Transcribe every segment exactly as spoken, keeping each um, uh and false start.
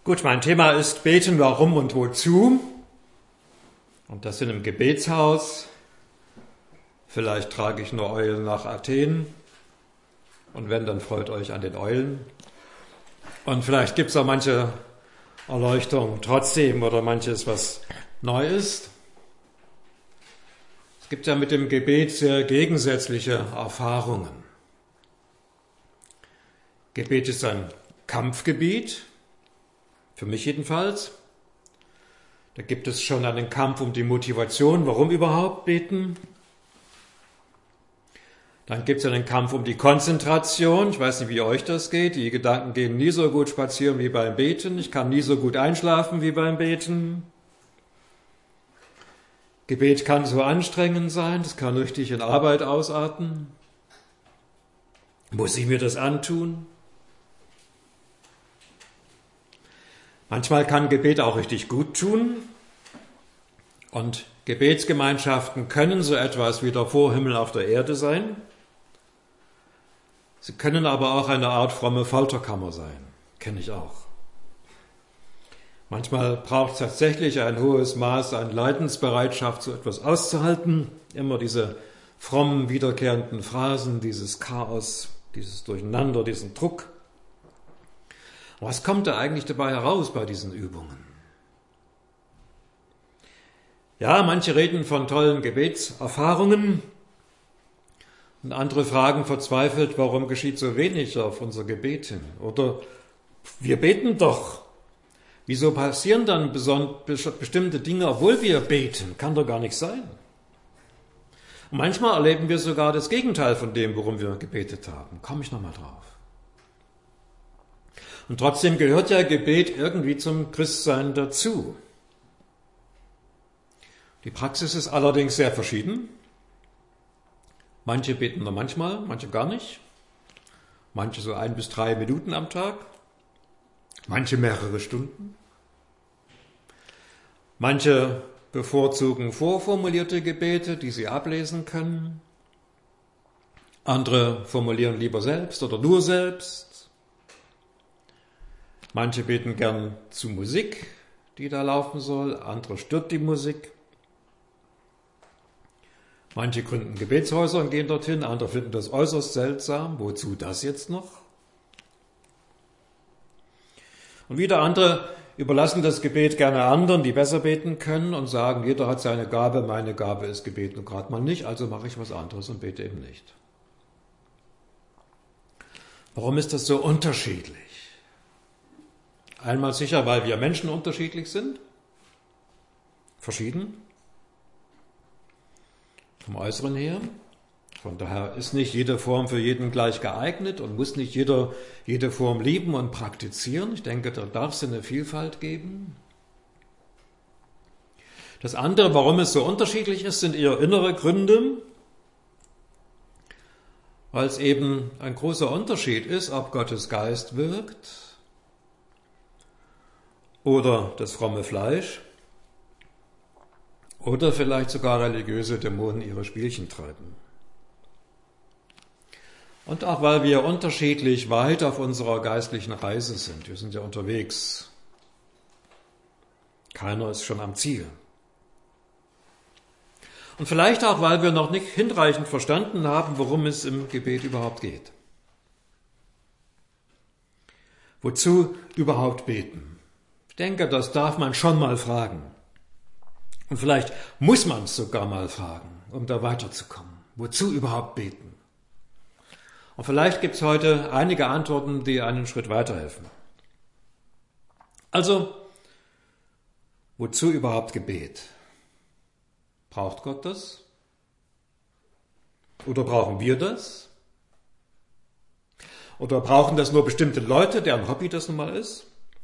Gut, mein Thema ist Beten, warum und wozu. Und das in einem Gebetshaus. Vielleicht trage ich nur Eulen nach Athen. Und wenn, dann freut euch an den Eulen. Und vielleicht gibt es auch manche Erleuchtung trotzdem oder manches, was neu ist. Es gibt ja mit dem Gebet sehr gegensätzliche Erfahrungen. Gebet ist ein Kampfgebiet, für mich jedenfalls. Da gibt es schon einen Kampf um die Motivation, warum überhaupt beten. Dann gibt es einen Kampf um die Konzentration. Ich weiß nicht, wie euch das geht. Die Gedanken gehen nie so gut spazieren wie beim Beten. Ich kann nie so gut einschlafen wie beim Beten. Gebet kann so anstrengend sein. Das kann richtig in Arbeit ausarten. Muss ich mir das antun? Manchmal kann Gebet auch richtig gut tun. Und Gebetsgemeinschaften können so etwas wie der Vorhimmel auf der Erde sein. Sie können aber auch eine Art fromme Folterkammer sein. Kenne ich auch. Manchmal braucht es tatsächlich ein hohes Maß an Leidensbereitschaft, so etwas auszuhalten. Immer diese frommen, wiederkehrenden Phrasen, dieses Chaos, dieses Durcheinander, diesen Druck. Was kommt da eigentlich dabei heraus bei diesen Übungen? Ja, manche reden von tollen Gebetserfahrungen und andere fragen verzweifelt, warum geschieht so wenig auf unser Gebet hin? Oder wir beten doch. Wieso passieren dann bestimmte Dinge, obwohl wir beten? Kann doch gar nicht sein. Und manchmal erleben wir sogar das Gegenteil von dem, worum wir gebetet haben. Komme ich nochmal drauf. Und trotzdem gehört ja Gebet irgendwie zum Christsein dazu. Die Praxis ist allerdings sehr verschieden. Manche beten nur manchmal, manche gar nicht. Manche so ein bis drei Minuten am Tag. Manche mehrere Stunden. Manche bevorzugen vorformulierte Gebete, die sie ablesen können. Andere formulieren lieber selbst oder nur selbst. Manche beten gern zu Musik, die da laufen soll. Andere stört die Musik. Manche gründen Gebetshäuser und gehen dorthin, andere finden das äußerst seltsam. Wozu das jetzt noch? Und wieder andere überlassen das Gebet gerne anderen, die besser beten können und sagen, jeder hat seine Gabe, meine Gabe ist Gebet und gerade mal nicht, also mache ich was anderes und bete eben nicht. Warum ist das so unterschiedlich? Einmal sicher, weil wir Menschen unterschiedlich sind, verschieden. Vom Äußeren her. Von daher ist nicht jede Form für jeden gleich geeignet und muss nicht jeder jede Form lieben und praktizieren. Ich denke, da darf es eine Vielfalt geben. Das andere, warum es so unterschiedlich ist, sind eher innere Gründe, weil es eben ein großer Unterschied ist, ob Gottes Geist wirkt oder das fromme Fleisch. Oder vielleicht sogar religiöse Dämonen ihre Spielchen treiben. Und auch weil wir unterschiedlich weit auf unserer geistlichen Reise sind. Wir sind ja unterwegs. Keiner ist schon am Ziel. Und vielleicht auch, weil wir noch nicht hinreichend verstanden haben, worum es im Gebet überhaupt geht. Wozu überhaupt beten? Ich denke, das darf man schon mal fragen. Und vielleicht muss man es sogar mal fragen, um da weiterzukommen. Wozu überhaupt beten? Und vielleicht gibt es heute einige Antworten, die einen Schritt weiterhelfen. Also, wozu überhaupt Gebet? Braucht Gott das? Oder brauchen wir das? Oder brauchen das nur bestimmte Leute, deren Hobby das nun mal ist?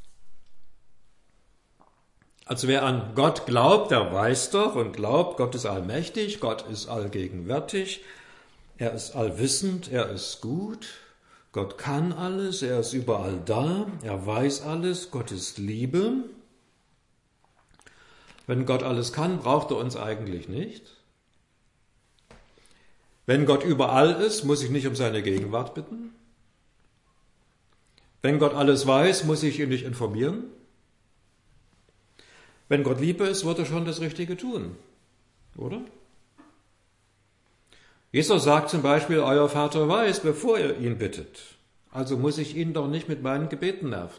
Also wer an Gott glaubt, der weiß doch und glaubt, Gott ist allmächtig, Gott ist allgegenwärtig, er ist allwissend, er ist gut, Gott kann alles, er ist überall da, er weiß alles, Gott ist Liebe. Wenn Gott alles kann, braucht er uns eigentlich nicht. Wenn Gott überall ist, muss ich nicht um seine Gegenwart bitten. Wenn Gott alles weiß, muss ich ihn nicht informieren. Wenn Gott Liebe ist, wird er schon das Richtige tun, oder? Jesus sagt zum Beispiel, euer Vater weiß, bevor ihr ihn bittet. Also muss ich ihn doch nicht mit meinen Gebeten nerven.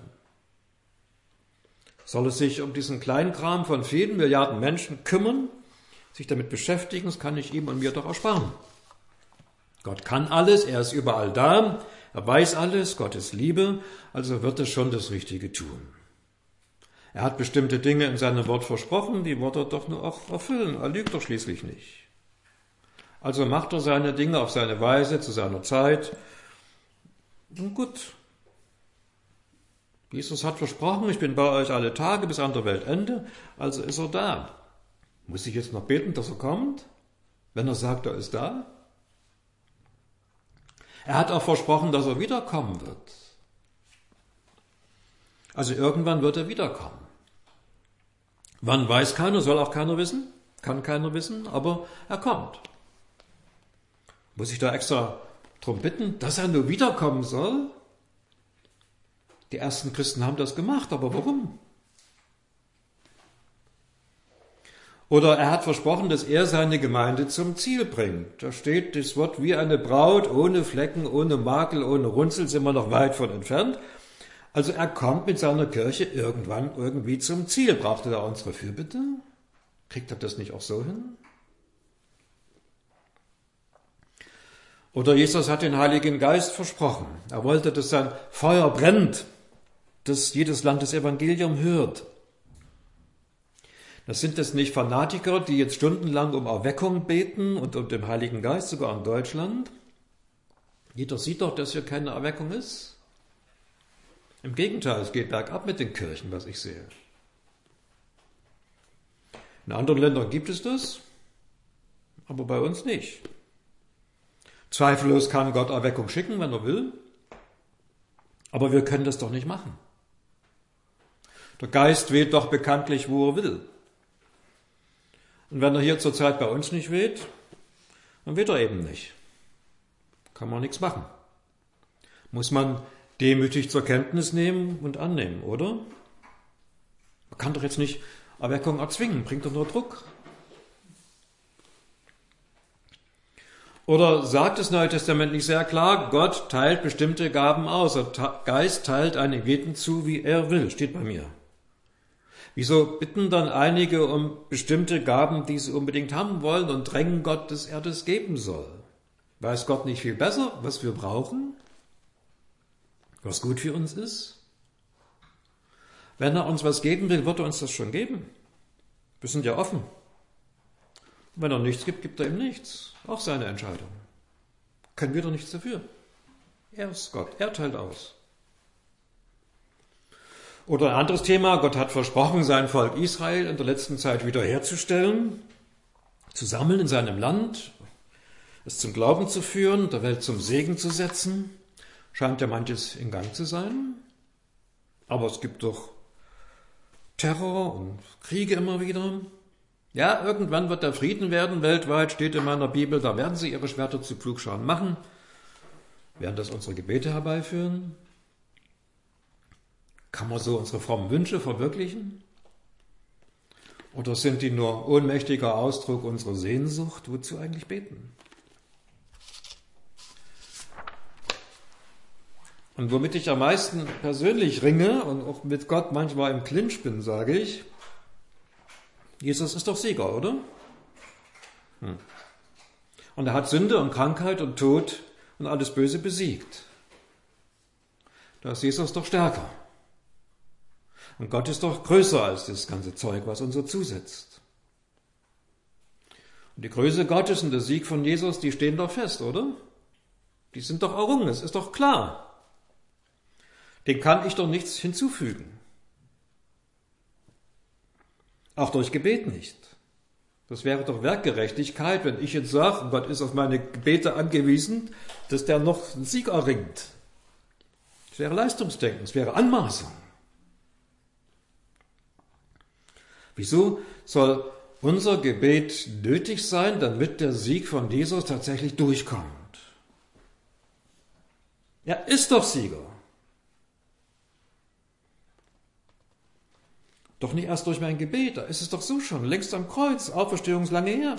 Soll es sich um diesen Kleinkram von vielen Milliarden Menschen kümmern, sich damit beschäftigen, das kann ich ihm und mir doch ersparen. Gott kann alles, er ist überall da, er weiß alles, Gott ist Liebe, also wird er schon das Richtige tun. Er hat bestimmte Dinge in seinem Wort versprochen, die wird er doch nur auch erfüllen, er lügt doch schließlich nicht. Also macht er seine Dinge auf seine Weise, zu seiner Zeit. Und gut. Jesus hat versprochen, ich bin bei euch alle Tage bis an der Weltende, also ist er da. Muss ich jetzt noch beten, dass er kommt? Wenn er sagt, er ist da? Er hat auch versprochen, dass er wiederkommen wird. Also irgendwann wird er wiederkommen. Wann weiß keiner, soll auch keiner wissen, kann keiner wissen, aber er kommt. Muss ich da extra darum bitten, dass er nur wiederkommen soll? Die ersten Christen haben das gemacht, aber warum? Oder er hat versprochen, dass er seine Gemeinde zum Ziel bringt. Da steht das Wort wie eine Braut, ohne Flecken, ohne Makel, ohne Runzel, sind wir noch weit von entfernt. Also er kommt mit seiner Kirche irgendwann irgendwie zum Ziel. Braucht er da unsere Fürbitte? Kriegt er das nicht auch so hin? Oder Jesus hat den Heiligen Geist versprochen. Er wollte, dass sein Feuer brennt, dass jedes Land das Evangelium hört. Das sind jetzt nicht Fanatiker, die jetzt stundenlang um Erweckung beten und um den Heiligen Geist, sogar in Deutschland. Jeder sieht doch, dass hier keine Erweckung ist. Im Gegenteil, es geht bergab mit den Kirchen, was ich sehe. In anderen Ländern gibt es das, aber bei uns nicht. Zweifellos kann Gott Erweckung schicken, wenn er will, aber wir können das doch nicht machen. Der Geist weht doch bekanntlich, wo er will. Und wenn er hier zurzeit bei uns nicht weht, dann weht er eben nicht. Kann man nichts machen. Muss man demütig zur Kenntnis nehmen und annehmen, oder? Man kann doch jetzt nicht Erweckung erzwingen, bringt doch nur Druck. Oder sagt das Neue Testament nicht sehr klar, Gott teilt bestimmte Gaben aus. Der Geist teilt einem jeden zu, wie er will, steht bei mir. Wieso bitten dann einige um bestimmte Gaben, die sie unbedingt haben wollen und drängen Gott, dass er das geben soll? Weiß Gott nicht viel besser, was wir brauchen? Was gut für uns ist? Wenn er uns was geben will, wird er uns das schon geben. Wir sind ja offen. Und wenn er nichts gibt, gibt er ihm nichts. Auch seine Entscheidung. Können wir doch nichts dafür. Er ist Gott, er teilt aus. Oder ein anderes Thema, Gott hat versprochen, sein Volk Israel in der letzten Zeit wiederherzustellen, zu sammeln in seinem Land, es zum Glauben zu führen, der Welt zum Segen zu setzen. Scheint ja manches in Gang zu sein. Aber es gibt doch Terror und Kriege immer wieder. Ja, irgendwann wird der Frieden werden weltweit, steht in meiner Bibel, da werden sie ihre Schwerter zu Pflugscharen machen. Werden das unsere Gebete herbeiführen? Kann man so unsere frommen Wünsche verwirklichen? Oder sind die nur ohnmächtiger Ausdruck unserer Sehnsucht? Wozu eigentlich beten? Und womit ich am meisten persönlich ringe und auch mit Gott manchmal im Clinch bin, sage ich, Jesus ist doch Sieger, oder? Hm. Und er hat Sünde und Krankheit und Tod und alles Böse besiegt. Da ist Jesus doch stärker. Und Gott ist doch größer als das ganze Zeug, was uns so zusetzt. Und die Größe Gottes und der Sieg von Jesus, die stehen doch fest, oder? Die sind doch errungen, es ist doch klar. Den kann ich doch nichts hinzufügen. Auch durch Gebet nicht. Das wäre doch Werkgerechtigkeit, wenn ich jetzt sage, Gott ist auf meine Gebete angewiesen, dass der noch einen Sieg erringt. Das wäre Leistungsdenken, das wäre Anmaßung. Wieso soll unser Gebet nötig sein, damit der Sieg von Jesus tatsächlich durchkommt? Er ist doch Sieger. Doch nicht erst durch mein Gebet, da ist es doch so schon, längst am Kreuz, Auferstehung ist lange her.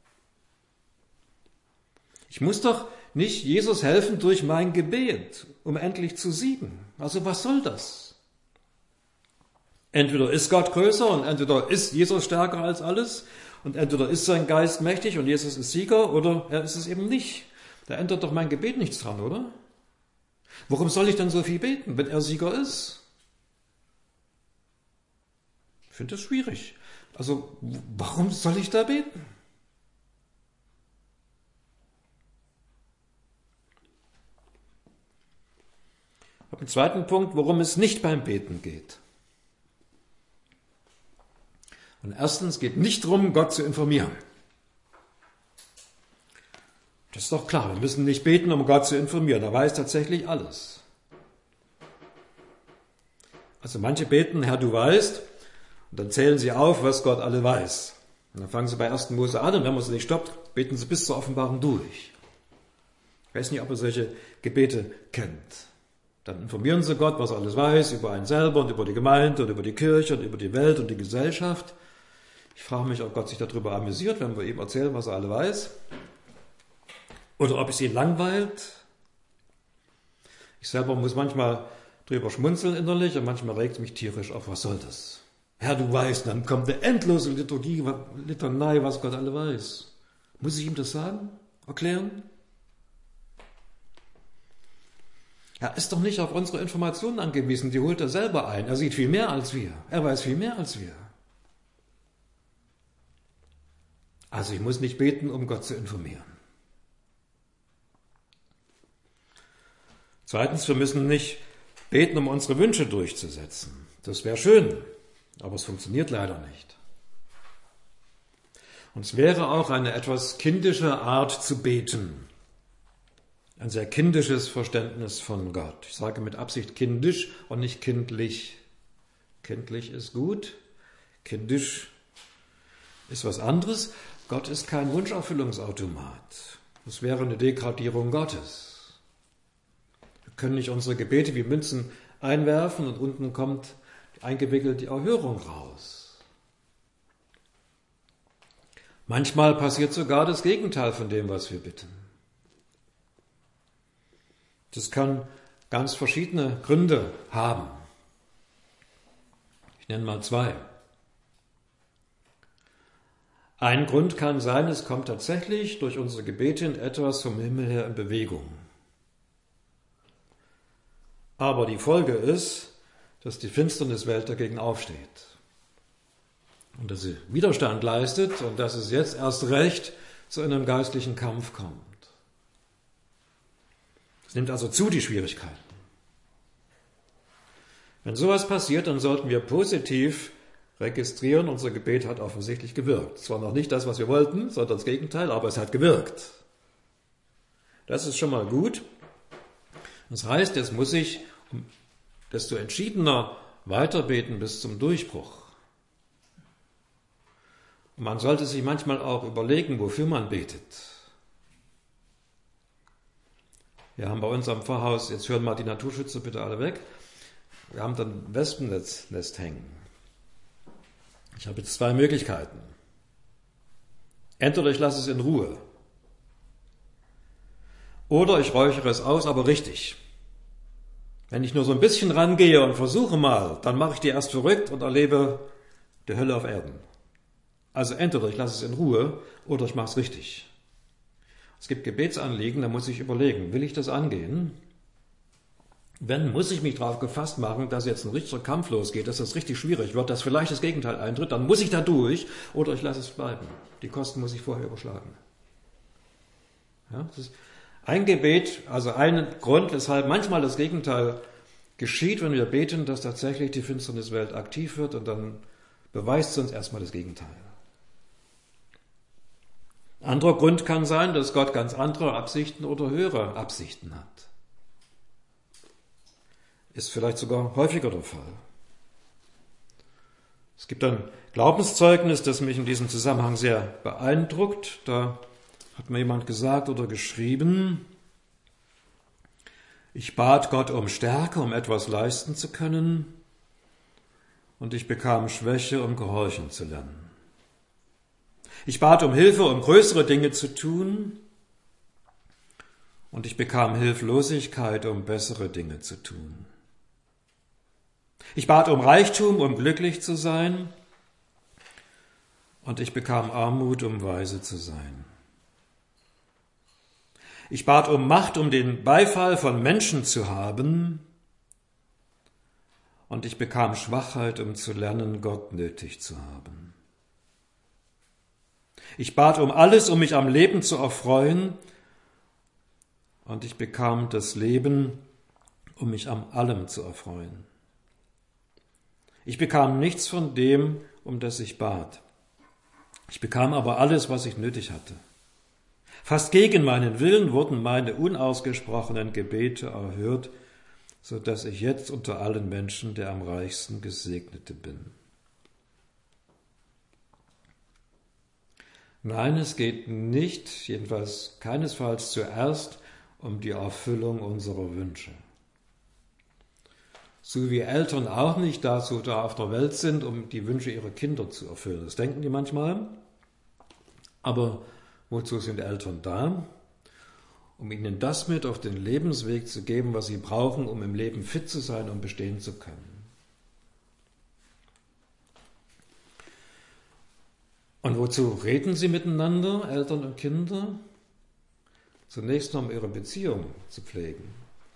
Ich muss doch nicht Jesus helfen durch mein Gebet, um endlich zu siegen. Also was soll das? Entweder ist Gott größer und entweder ist Jesus stärker als alles und entweder ist sein Geist mächtig und Jesus ist Sieger oder er ist es eben nicht. Da ändert doch mein Gebet nichts dran, oder? Warum soll ich dann so viel beten, wenn er Sieger ist? Ich finde das schwierig. Also, warum soll ich da beten? Ich habe einen zweiten Punkt, worum es nicht beim Beten geht. Und erstens geht nicht darum, Gott zu informieren. Das ist doch klar, wir müssen nicht beten, um Gott zu informieren. Er weiß tatsächlich alles. Also manche beten, Herr, du weißt, und dann zählen sie auf, was Gott alle weiß. Und dann fangen sie bei ersten Mose an und wenn man sie nicht stoppt, beten sie bis zur Offenbarung durch. Ich weiß nicht, ob ihr solche Gebete kennt. Dann informieren sie Gott, was er alles weiß, über einen selber und über die Gemeinde und über die Kirche und über die Welt und die Gesellschaft. Ich frage mich, ob Gott sich darüber amüsiert, wenn wir ihm erzählen, was er alle weiß. Oder ob es ihn langweilt. Ich selber muss manchmal drüber schmunzeln innerlich und manchmal regt es mich tierisch auf, was soll das? Herr, du weißt, dann kommt eine endlose Liturgie, Litanei, was Gott alle weiß. Muss ich ihm das sagen? Erklären? Er ist doch nicht auf unsere Informationen angewiesen, die holt er selber ein. Er sieht viel mehr als wir. Er weiß viel mehr als wir. Also ich muss nicht beten, um Gott zu informieren. Zweitens, wir müssen nicht beten, um unsere Wünsche durchzusetzen. Das wäre schön, aber es funktioniert leider nicht. Und es wäre auch eine etwas kindische Art zu beten. Ein sehr kindisches Verständnis von Gott. Ich sage mit Absicht kindisch und nicht kindlich. Kindlich ist gut, kindisch ist was anderes. Gott ist kein Wunscherfüllungsautomat. Das wäre eine Degradierung Gottes. Wir können nicht unsere Gebete wie Münzen einwerfen und unten kommt eingewickelt die Erhörung raus. Manchmal passiert sogar das Gegenteil von dem, was wir bitten. Das kann ganz verschiedene Gründe haben. Ich nenne mal zwei. Ein Grund kann sein, es kommt tatsächlich durch unsere Gebete in etwas vom Himmel her in Bewegung. Aber die Folge ist, dass die Finsterniswelt dagegen aufsteht. Und dass sie Widerstand leistet und dass es jetzt erst recht zu einem geistlichen Kampf kommt. Es nimmt also zu, die Schwierigkeiten. Wenn sowas passiert, dann sollten wir positiv registrieren, unser Gebet hat offensichtlich gewirkt. Zwar noch nicht das, was wir wollten, sondern das Gegenteil, aber es hat gewirkt. Das ist schon mal gut. Das heißt, jetzt muss ich desto entschiedener weiterbeten bis zum Durchbruch. Und man sollte sich manchmal auch überlegen, wofür man betet. Wir haben bei uns am Pfarrhaus, jetzt hören mal die Naturschützer bitte alle weg, wir haben dann ein Wespennest hängen. Ich habe jetzt zwei Möglichkeiten. Entweder ich lasse es in Ruhe. Oder ich räuchere es aus, aber richtig. Wenn ich nur so ein bisschen rangehe und versuche mal, dann mache ich die erst verrückt und erlebe die Hölle auf Erden. Also entweder ich lasse es in Ruhe oder ich mache es richtig. Es gibt Gebetsanliegen, da muss ich überlegen, will ich das angehen? Wenn, muss ich mich darauf gefasst machen, dass jetzt ein richtiger Kampf losgeht, dass das richtig schwierig wird, dass vielleicht das Gegenteil eintritt, dann muss ich da durch oder ich lasse es bleiben. Die Kosten muss ich vorher überschlagen. Ja, das ist ein Gebet, also ein Grund, weshalb manchmal das Gegenteil geschieht, wenn wir beten, dass tatsächlich die Finsterniswelt aktiv wird und dann beweist sie uns erstmal das Gegenteil. Ein anderer Grund kann sein, dass Gott ganz andere Absichten oder höhere Absichten hat. Ist vielleicht sogar häufiger der Fall. Es gibt ein Glaubenszeugnis, das mich in diesem Zusammenhang sehr beeindruckt. Da hat mir jemand gesagt oder geschrieben, ich bat Gott um Stärke, um etwas leisten zu können. und ich bekam Schwäche, um gehorchen zu lernen. Ich bat um Hilfe, um größere Dinge zu tun, und ich bekam Hilflosigkeit, um bessere Dinge zu tun. Ich bat um Reichtum, um glücklich zu sein, und ich bekam Armut, um weise zu sein. Ich bat um Macht, um den Beifall von Menschen zu haben, und ich bekam Schwachheit, um zu lernen, Gott nötig zu haben. Ich bat um alles, um mich am Leben zu erfreuen, und ich bekam das Leben, um mich an allem zu erfreuen. Ich bekam nichts von dem, um das ich bat. Ich bekam aber alles, was ich nötig hatte. Fast gegen meinen Willen wurden meine unausgesprochenen Gebete erhört, so dass ich jetzt unter allen Menschen der am reichsten Gesegnete bin. Nein, es geht nicht, jedenfalls keinesfalls zuerst, um die Erfüllung unserer Wünsche. So wie Eltern auch nicht dazu da auf der Welt sind, um die Wünsche ihrer Kinder zu erfüllen. Das denken die manchmal. Aber wozu sind Eltern da? Um ihnen das mit auf den Lebensweg zu geben, was sie brauchen, um im Leben fit zu sein und bestehen zu können. Und wozu reden sie miteinander, Eltern und Kinder? Zunächst um ihre Beziehung zu pflegen.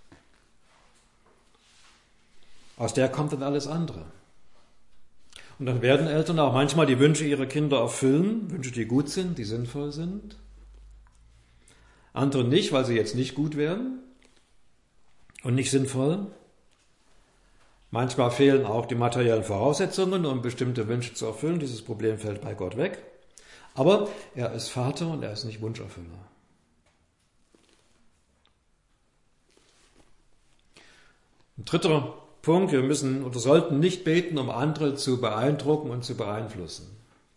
Aus der kommt dann alles andere. Und dann werden Eltern auch manchmal die Wünsche ihrer Kinder erfüllen, Wünsche, die gut sind, die sinnvoll sind. Andere nicht, weil sie jetzt nicht gut werden und nicht sinnvoll. Manchmal fehlen auch die materiellen Voraussetzungen, um bestimmte Wünsche zu erfüllen. Dieses Problem fällt bei Gott weg. Aber er ist Vater und er ist nicht Wunscherfüller. Ein dritter Punkt, wir müssen oder sollten nicht beten, um andere zu beeindrucken und zu beeinflussen.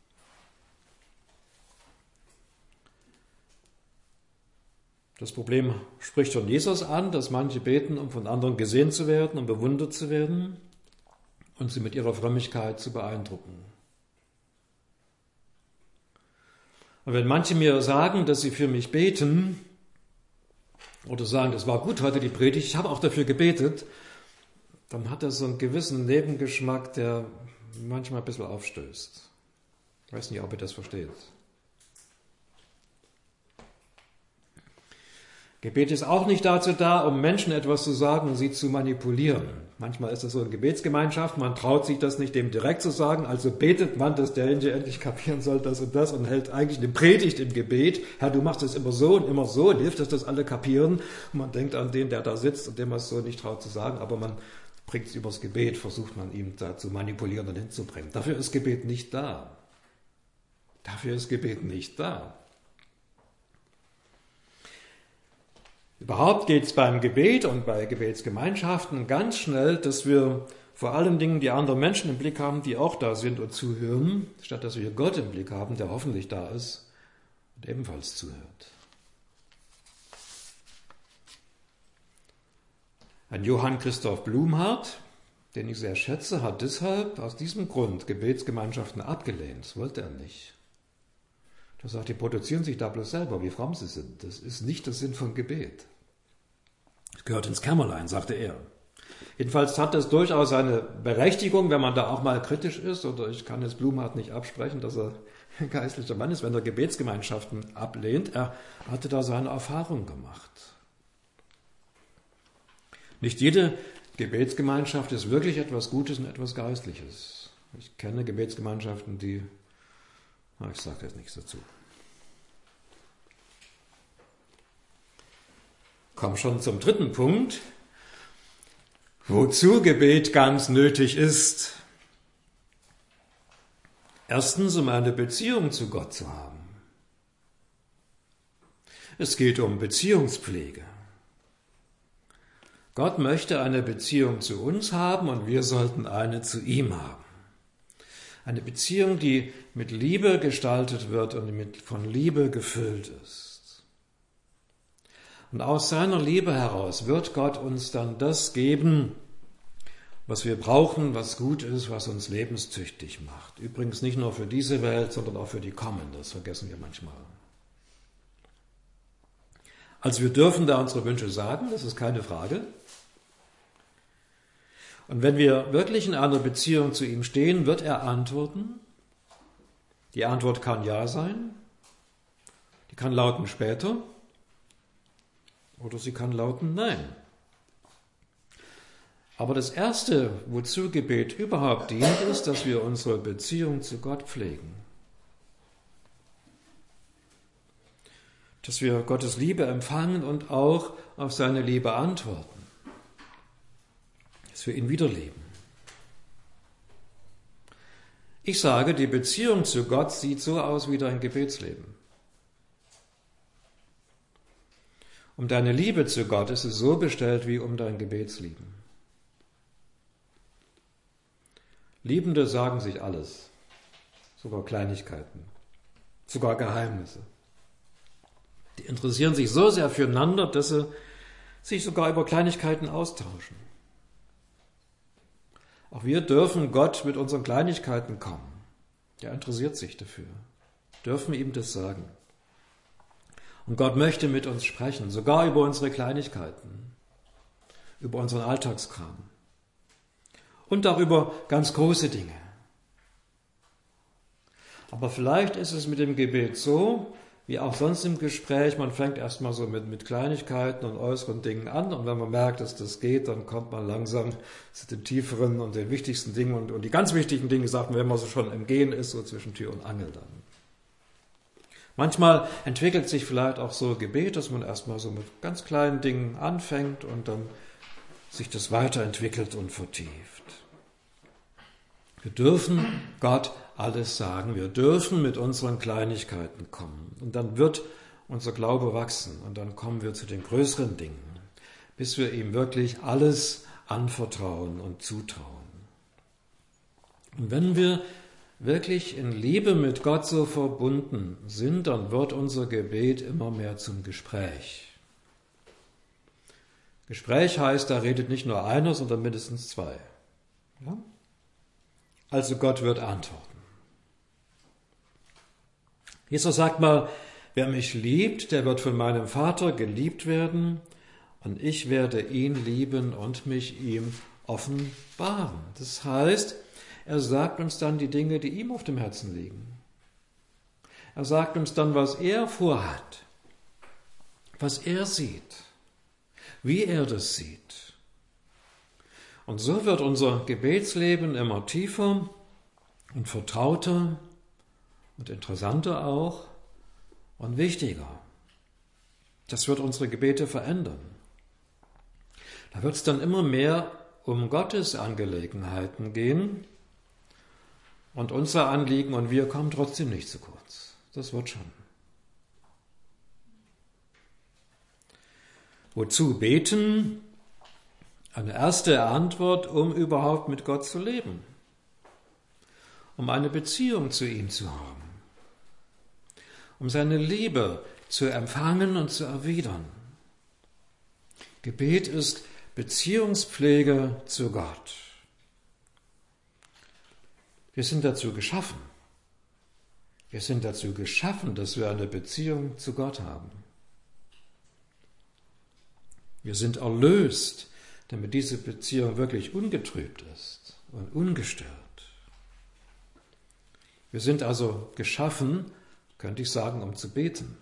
Das Problem spricht schon Jesus an, dass manche beten, um von anderen gesehen zu werden, um bewundert zu werden und sie mit ihrer Frömmigkeit zu beeindrucken. Und wenn manche mir sagen, dass sie für mich beten oder sagen, das war gut heute die Predigt, ich habe auch dafür gebetet, dann hat er so einen gewissen Nebengeschmack, der manchmal ein bisschen aufstößt. Ich weiß nicht, ob ihr das versteht. Gebet ist auch nicht dazu da, um Menschen etwas zu sagen und sie zu manipulieren. Manchmal ist das so in Gebetsgemeinschaft, man traut sich das nicht dem direkt zu sagen, also betet man, dass derjenige endlich kapieren soll, das und das, und hält eigentlich eine Predigt im Gebet. Herr, du machst es immer so und immer so und hilft, dass das alle kapieren. Und man denkt an den, der da sitzt und dem man es so nicht traut zu sagen, aber man bringt es übers Gebet, versucht man ihm da zu manipulieren und hinzubringen. Dafür ist Gebet nicht da. Dafür ist Gebet nicht da. Überhaupt geht es beim Gebet und bei Gebetsgemeinschaften ganz schnell, dass wir vor allen Dingen die anderen Menschen im Blick haben, die auch da sind und zuhören, statt dass wir Gott im Blick haben, der hoffentlich da ist und ebenfalls zuhört. Ein Johann Christoph Blumhardt, den ich sehr schätze, hat deshalb aus diesem Grund Gebetsgemeinschaften abgelehnt. Das wollte er nicht. Er sagt, die produzieren sich da bloß selber, wie fromm sie sind. Das ist nicht der Sinn von Gebet. Das gehört ins Kämmerlein, sagte er. Jedenfalls hat das durchaus seine Berechtigung, wenn man da auch mal kritisch ist, oder ich kann jetzt Blumhardt nicht absprechen, dass er ein geistlicher Mann ist, wenn er Gebetsgemeinschaften ablehnt. Er hatte da seine Erfahrung gemacht. Nicht jede Gebetsgemeinschaft ist wirklich etwas Gutes und etwas Geistliches. Ich kenne Gebetsgemeinschaften, die, na, ich sage jetzt nichts dazu. Komm schon zum dritten Punkt. Wozu Gebet ganz nötig ist. Erstens, um eine Beziehung zu Gott zu haben. Es geht um Beziehungspflege. Gott möchte eine Beziehung zu uns haben und wir sollten eine zu ihm haben. Eine Beziehung, die mit Liebe gestaltet wird und mit, von Liebe gefüllt ist. Und aus seiner Liebe heraus wird Gott uns dann das geben, was wir brauchen, was gut ist, was uns lebenstüchtig macht. Übrigens nicht nur für diese Welt, sondern auch für die kommende. Das vergessen wir manchmal. Also wir dürfen da unsere Wünsche sagen, das ist keine Frage. Und wenn wir wirklich in einer Beziehung zu ihm stehen, wird er antworten. Die Antwort kann ja sein. Die kann lauten später. Oder sie kann lauten nein. Aber das Erste, wozu Gebet überhaupt dient, ist, dass wir unsere Beziehung zu Gott pflegen. Dass wir Gottes Liebe empfangen und auch auf seine Liebe antworten. Dass wir ihn wiederleben. Ich sage, die Beziehung zu Gott sieht so aus wie dein Gebetsleben. Um deine Liebe zu Gott ist es so bestellt wie um dein Gebetsleben. Liebende sagen sich alles, sogar Kleinigkeiten, sogar Geheimnisse. Die interessieren sich so sehr füreinander, dass sie sich sogar über Kleinigkeiten austauschen. Auch wir dürfen Gott mit unseren Kleinigkeiten kommen. Er interessiert sich dafür. Dürfen ihm das sagen. Und Gott möchte mit uns sprechen, sogar über unsere Kleinigkeiten, über unseren Alltagskram. Und darüber ganz große Dinge. Aber vielleicht ist es mit dem Gebet so, wie auch sonst im Gespräch, man fängt erstmal so mit, mit Kleinigkeiten und äußeren Dingen an und wenn man merkt, dass das geht, dann kommt man langsam zu den tieferen und den wichtigsten Dingen und, und die ganz wichtigen Dinge sagt man, wenn man so schon im Gehen ist, so zwischen Tür und Angel dann. Manchmal entwickelt sich vielleicht auch so Gebet, dass man erstmal so mit ganz kleinen Dingen anfängt und dann sich das weiterentwickelt und vertieft. Wir dürfen Gott alles sagen. Wir dürfen mit unseren Kleinigkeiten kommen. Und dann wird unser Glaube wachsen. Und dann kommen wir zu den größeren Dingen, bis wir ihm wirklich alles anvertrauen und zutrauen. Und wenn wir wirklich in Liebe mit Gott so verbunden sind, dann wird unser Gebet immer mehr zum Gespräch. Gespräch heißt, da redet nicht nur einer, sondern mindestens zwei. Ja? Also Gott wird antworten. Jesus sagt mal, wer mich liebt, der wird von meinem Vater geliebt werden und ich werde ihn lieben und mich ihm offenbaren. Das heißt, er sagt uns dann die Dinge, die ihm auf dem Herzen liegen. Er sagt uns dann, was er vorhat, was er sieht, wie er das sieht. Und so wird unser Gebetsleben immer tiefer und vertrauter und interessanter auch und wichtiger. Das wird unsere Gebete verändern. Da wird es dann immer mehr um Gottes Angelegenheiten gehen und unser Anliegen und wir kommen trotzdem nicht zu kurz. Das wird schon. Wozu beten? Eine erste Antwort, um überhaupt mit Gott zu leben, um eine Beziehung zu ihm zu haben, um seine Liebe zu empfangen und zu erwidern. Gebet ist Beziehungspflege zu Gott. Wir sind dazu geschaffen. Wir sind dazu geschaffen, dass wir eine Beziehung zu Gott haben. Wir sind erlöst, damit diese Beziehung wirklich ungetrübt ist und ungestört. Wir sind also geschaffen, könnte ich sagen, um zu beten.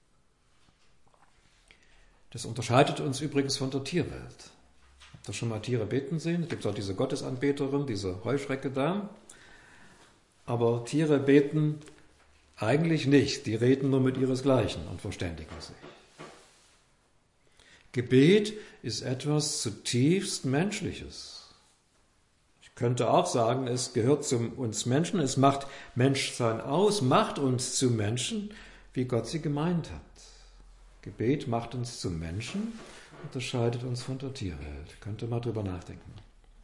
Das unterscheidet uns übrigens von der Tierwelt. Habt ihr schon mal Tiere beten sehen? Es gibt auch diese Gottesanbeterin, diese Heuschrecke da. Aber Tiere beten eigentlich nicht. Die reden nur mit ihresgleichen und verständigen sich. Gebet ist etwas zutiefst Menschliches. Ich könnte auch sagen, es gehört zu uns Menschen, es macht Menschsein aus, macht uns zu Menschen, wie Gott sie gemeint hat. Gebet macht uns zu Menschen, unterscheidet uns von der Tierwelt. Könnt ihr mal drüber nachdenken.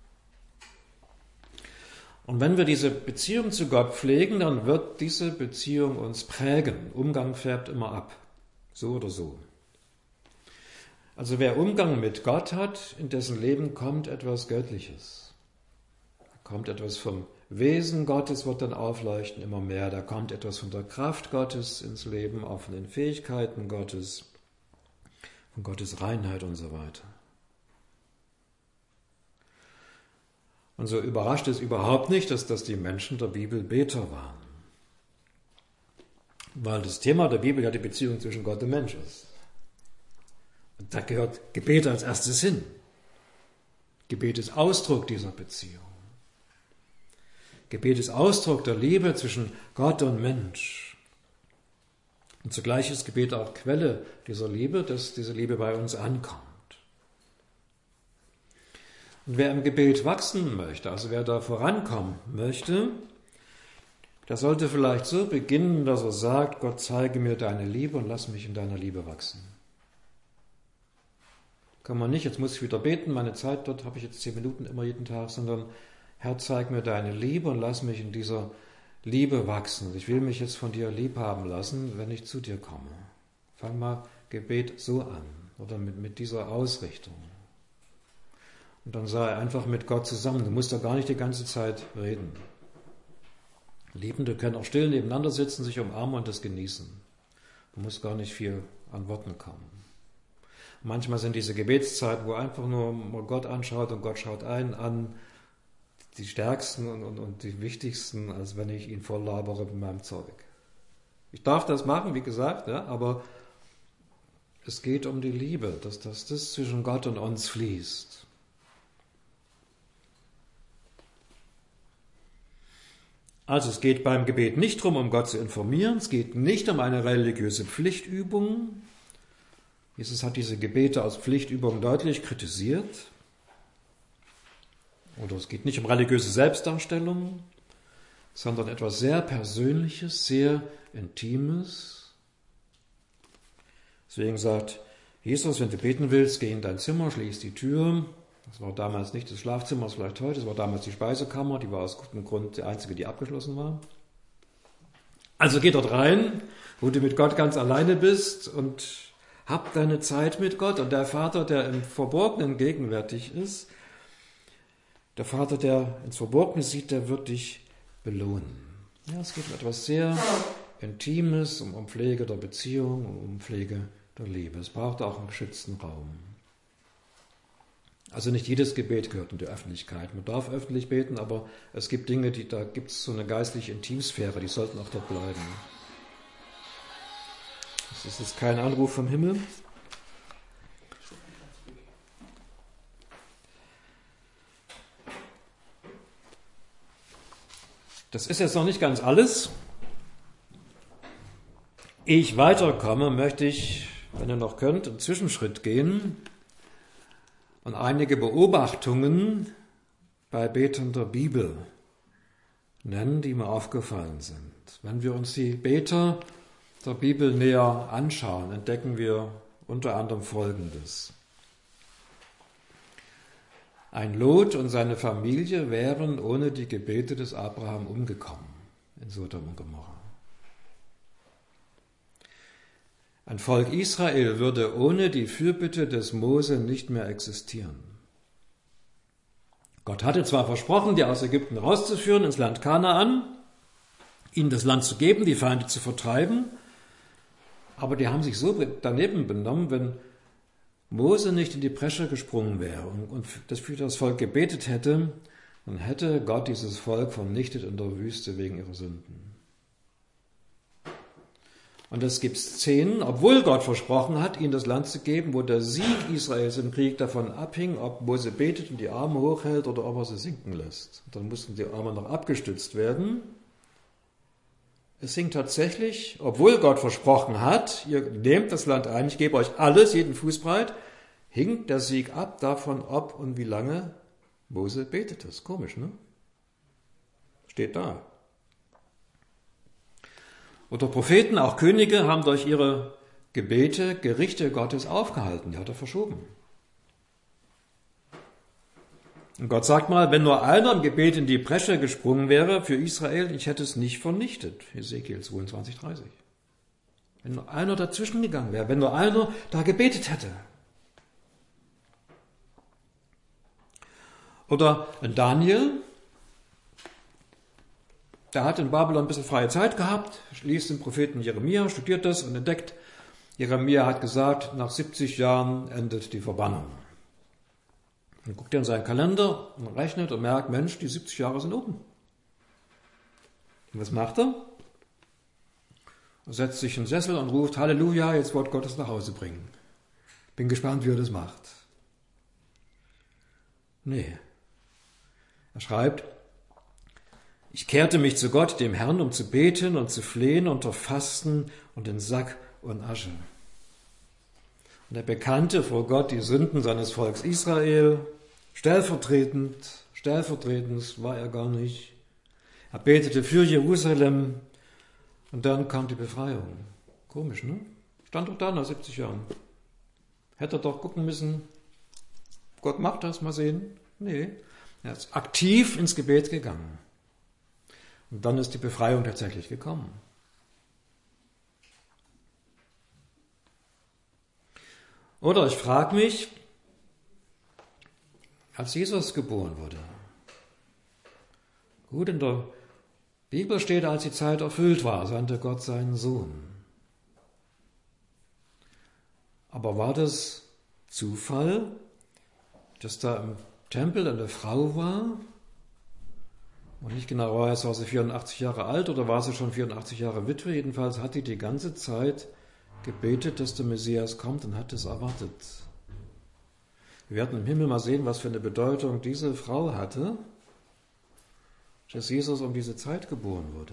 Und wenn wir diese Beziehung zu Gott pflegen, dann wird diese Beziehung uns prägen. Umgang färbt immer ab, so oder so. Also wer Umgang mit Gott hat, in dessen Leben kommt etwas Göttliches. kommt etwas vom Wesen Gottes, wird dann aufleuchten immer mehr. Da kommt etwas von der Kraft Gottes ins Leben, auch von den Fähigkeiten Gottes, von Gottes Reinheit und so weiter. Und so überrascht es überhaupt nicht, dass das die Menschen der Bibel Beter waren. Weil das Thema der Bibel ja die Beziehung zwischen Gott und Mensch ist. Und da gehört Gebet als erstes hin. Gebet ist Ausdruck dieser Beziehung. Gebet ist Ausdruck der Liebe zwischen Gott und Mensch. Und zugleich ist Gebet auch Quelle dieser Liebe, dass diese Liebe bei uns ankommt. Und wer im Gebet wachsen möchte, also wer da vorankommen möchte, der sollte vielleicht so beginnen, dass er sagt, Gott, zeige mir deine Liebe und lass mich in deiner Liebe wachsen. Kann man nicht, jetzt muss ich wieder beten, meine Zeit dort habe ich jetzt zehn Minuten immer jeden Tag, sondern Herr, zeig mir deine Liebe und lass mich in dieser Liebe wachsen. Ich will mich jetzt von dir lieb haben lassen, wenn ich zu dir komme. Fang mal Gebet so an oder mit, mit dieser Ausrichtung. Und dann sei einfach mit Gott zusammen. Du musst da gar nicht die ganze Zeit reden. Liebende können auch still nebeneinander sitzen, sich umarmen und das genießen. Du musst gar nicht viel an Worten kommen. Manchmal sind diese Gebetszeiten, wo einfach nur Gott anschaut und Gott schaut einen an, die stärksten und, und, und die wichtigsten, als wenn ich ihn voll labere mit meinem Zeug. Ich darf das machen, wie gesagt, ja, aber es geht um die Liebe, dass, dass das zwischen Gott und uns fließt. Also es geht beim Gebet nicht darum, um Gott zu informieren, es geht nicht um eine religiöse Pflichtübung. Jesus hat diese Gebete als Pflichtübung deutlich kritisiert. Oder es geht nicht um religiöse Selbstdarstellung, sondern etwas sehr Persönliches, sehr Intimes. Deswegen sagt Jesus, wenn du beten willst, geh in dein Zimmer, schließ die Tür. Das war damals nicht das Schlafzimmer, das vielleicht heute, das war damals die Speisekammer, die war aus gutem Grund die einzige, die abgeschlossen war. Also geh dort rein, wo du mit Gott ganz alleine bist und hab deine Zeit mit Gott. Und der Vater, der im Verborgenen gegenwärtig ist, der Vater, der ins Verborgene sieht, der wird dich belohnen. Ja, es geht um etwas sehr Intimes, um, um Pflege der Beziehung, um Pflege der Liebe. Es braucht auch einen geschützten Raum. Also nicht jedes Gebet gehört in die Öffentlichkeit. Man darf öffentlich beten, aber es gibt Dinge, die, da gibt es so eine geistliche Intimsphäre, die sollten auch dort bleiben. Das ist jetzt kein Anruf vom Himmel. Das ist jetzt noch nicht ganz alles. Ehe ich weiterkomme, möchte ich, wenn ihr noch könnt, einen Zwischenschritt gehen und einige Beobachtungen bei Betern der Bibel nennen, die mir aufgefallen sind. Wenn wir uns die Beter der Bibel näher anschauen, entdecken wir unter anderem Folgendes. Ein Lot und seine Familie wären ohne die Gebete des Abraham umgekommen in Sodom und Gomorra. Ein Volk Israel würde ohne die Fürbitte des Mose nicht mehr existieren. Gott hatte zwar versprochen, die aus Ägypten rauszuführen ins Land Kanaan, ihnen das Land zu geben, die Feinde zu vertreiben, aber die haben sich so daneben benommen, wenn Mose nicht in die Bresche gesprungen wäre und, und das für das Volk gebetet hätte, dann hätte Gott dieses Volk vernichtet in der Wüste wegen ihrer Sünden. Und es gibt Szenen, obwohl Gott versprochen hat, ihnen das Land zu geben, wo der Sieg Israels im Krieg davon abhing, ob Mose betet und die Arme hochhält oder ob er sie sinken lässt. Und dann mussten die Arme noch abgestützt werden. Es hing tatsächlich, obwohl Gott versprochen hat, ihr nehmt das Land ein, ich gebe euch alles, jeden Fußbreit, hing der Sieg ab davon, ob und wie lange Mose betete. Ist komisch, ne? Steht da. Oder Propheten, auch Könige, haben durch ihre Gebete Gerichte Gottes aufgehalten. Die hat er verschoben. Und Gott sagt mal, wenn nur einer im Gebet in die Bresche gesprungen wäre für Israel, ich hätte es nicht vernichtet. Ezekiel zweiundzwanzig, dreißig. Wenn nur einer dazwischen gegangen wäre, wenn nur einer da gebetet hätte. Oder Daniel, Der hat in Babylon ein bisschen freie Zeit gehabt, liest den Propheten Jeremia, studiert das und entdeckt, Jeremia hat gesagt, nach siebzig Jahren endet die Verbannung. Dann guckt er in seinen Kalender und rechnet und merkt, Mensch, die siebzig Jahre sind oben. Und was macht er? Er setzt sich in den Sessel und ruft, Halleluja, jetzt Wort Gottes nach Hause bringen. Bin gespannt, wie er das macht. Nee. Er schreibt, ich kehrte mich zu Gott, dem Herrn, um zu beten und zu flehen unter Fasten und in Sack und Asche. Und er bekannte vor Gott die Sünden seines Volks Israel, stellvertretend, stellvertretend war er gar nicht. Er betete für Jerusalem und dann kam die Befreiung. Komisch, ne? Stand doch da nach siebzig Jahren. Hätte er doch gucken müssen, Gott macht das, mal sehen. Nee, er ist aktiv ins Gebet gegangen. Und dann ist die Befreiung tatsächlich gekommen. Oder ich frage mich, als Jesus geboren wurde. Gut, in der Bibel steht, als die Zeit erfüllt war, sandte Gott seinen Sohn. Aber war das Zufall, dass da im Tempel eine Frau war und nicht genau weiß, war sie vierundachtzig Jahre alt oder war sie schon vierundachtzig Jahre Witwe? Jedenfalls hat die die ganze Zeit gebetet, dass der Messias kommt und hat es erwartet. Wir werden im Himmel mal sehen, was für eine Bedeutung diese Frau hatte, dass Jesus um diese Zeit geboren wurde.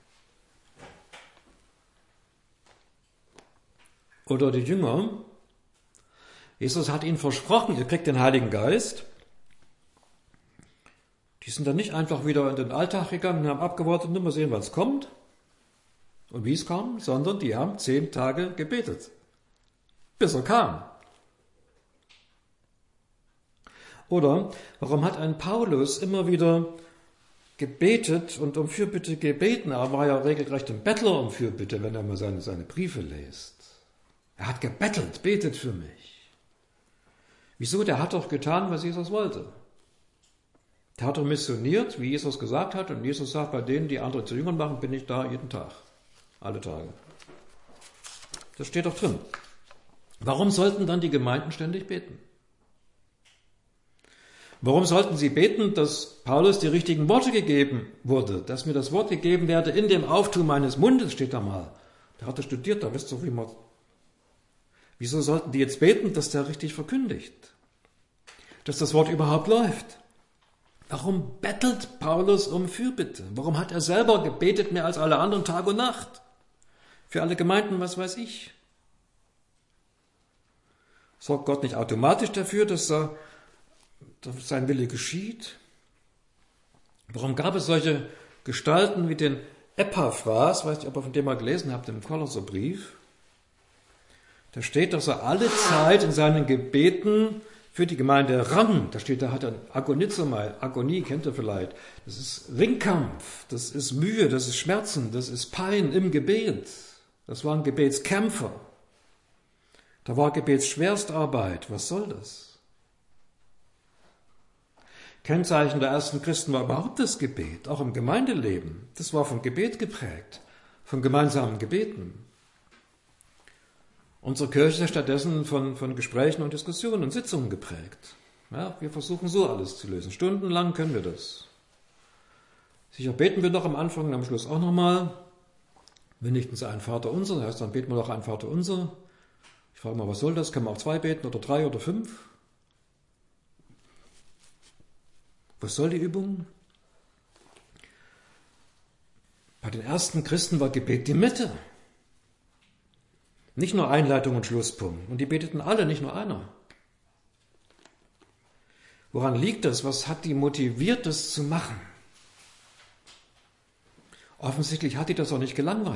Oder die Jünger. Jesus hat ihnen versprochen, ihr kriegt den Heiligen Geist. Die sind dann nicht einfach wieder in den Alltag gegangen und haben abgewartet, nur mal sehen, was kommt und wie es kam, sondern die haben zehn Tage gebetet, bis er kam. Oder warum hat ein Paulus immer wieder gebetet und um Fürbitte gebeten? Er war ja regelrecht ein Bettler um Fürbitte, wenn er mal seine, seine Briefe liest. Er hat gebettelt, betet für mich. Wieso? Der hat doch getan, was Jesus wollte. Der hat doch missioniert, wie Jesus gesagt hat. Und Jesus sagt, bei denen, die andere zu Jüngern machen, bin ich da jeden Tag. Alle Tage. Das steht doch drin. Warum sollten dann die Gemeinden ständig beten? Warum sollten sie beten, dass Paulus die richtigen Worte gegeben wurde? Dass mir das Wort gegeben werde in dem Auftun meines Mundes, steht da mal. Der hatte studiert, da wisst ihr, wie man... Wieso sollten die jetzt beten, dass der richtig verkündigt? Dass das Wort überhaupt läuft? Warum bettelt Paulus um Fürbitte? Warum hat er selber gebetet mehr als alle anderen Tag und Nacht? Für alle Gemeinden, was weiß ich. Sorgt Gott nicht automatisch dafür, dass, er, dass sein Wille geschieht? Warum gab es solche Gestalten wie den Epaphras, weiß nicht, ob ihr von dem mal gelesen habt, im Kolosserbrief? Da steht, dass er alle Zeit in seinen Gebeten für die Gemeinde rang. Da steht, da hat er Agonizomai, Agonie kennt ihr vielleicht. Das ist Ringkampf, das ist Mühe, das ist Schmerzen, das ist Pein im Gebet. Das waren Gebetskämpfer. Da war Gebetsschwerstarbeit. Was soll das? Kennzeichen der ersten Christen war überhaupt das Gebet, auch im Gemeindeleben. Das war vom Gebet geprägt, von gemeinsamen Gebeten. Unsere Kirche ist stattdessen von, von Gesprächen und Diskussionen und Sitzungen geprägt. Ja, wir versuchen so alles zu lösen. Stundenlang können wir das. Sicher beten wir doch am Anfang und am Schluss auch nochmal. Wenigstens ein Vater unser, das heißt, dann beten wir doch ein Vater unser. Ich frage mal, was soll das? Können wir auch zwei beten oder drei oder fünf? Was soll die Übung? Bei den ersten Christen war Gebet die Mitte. Nicht nur Einleitung und Schlusspunkt. Und die beteten alle, nicht nur einer. Woran liegt das? Was hat die motiviert, das zu machen? Offensichtlich hat die das auch nicht gelangweilt.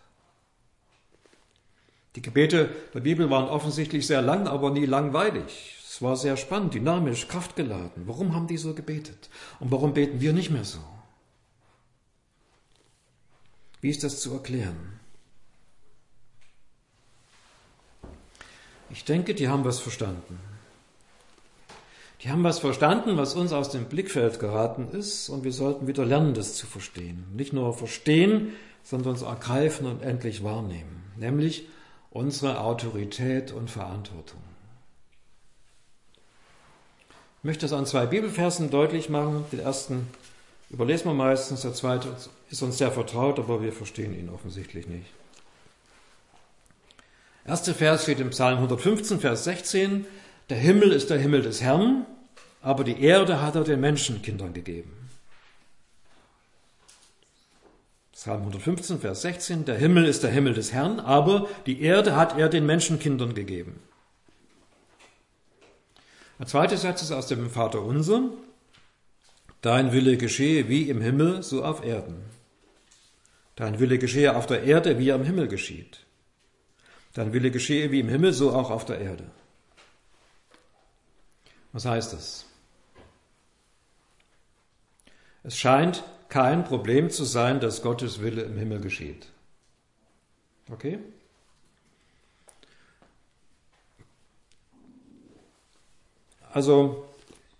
Die Gebete der Bibel waren offensichtlich sehr lang, aber nie langweilig. Es war sehr spannend, dynamisch, kraftgeladen. Warum haben die so gebetet? Und warum beten wir nicht mehr so? Wie ist das zu erklären? Ich denke, die haben was verstanden. Die haben was verstanden, was uns aus dem Blickfeld geraten ist, und wir sollten wieder lernen, das zu verstehen. Nicht nur verstehen, sondern uns ergreifen und endlich wahrnehmen, nämlich unsere Autorität und Verantwortung. Ich möchte das an zwei Bibelversen deutlich machen. Den ersten überlesen wir meistens, der zweite ist uns sehr vertraut, aber wir verstehen ihn offensichtlich nicht. Der erste Vers steht im Psalm hundertfünfzehn, Vers sechzehn. Der Himmel ist der Himmel des Herrn, aber die Erde hat er den Menschenkindern gegeben. Psalm hundertfünfzehn, Vers sechzehn. Der Himmel ist der Himmel des Herrn, aber die Erde hat er den Menschenkindern gegeben. Der zweite Satz ist aus dem Vaterunser. Dein Wille geschehe wie im Himmel, so auf Erden. Dein Wille geschehe auf der Erde, wie er im Himmel geschieht. Dein Wille geschehe wie im Himmel, so auch auf der Erde. Was heißt das? Es scheint kein Problem zu sein, dass Gottes Wille im Himmel geschieht. Okay? Also,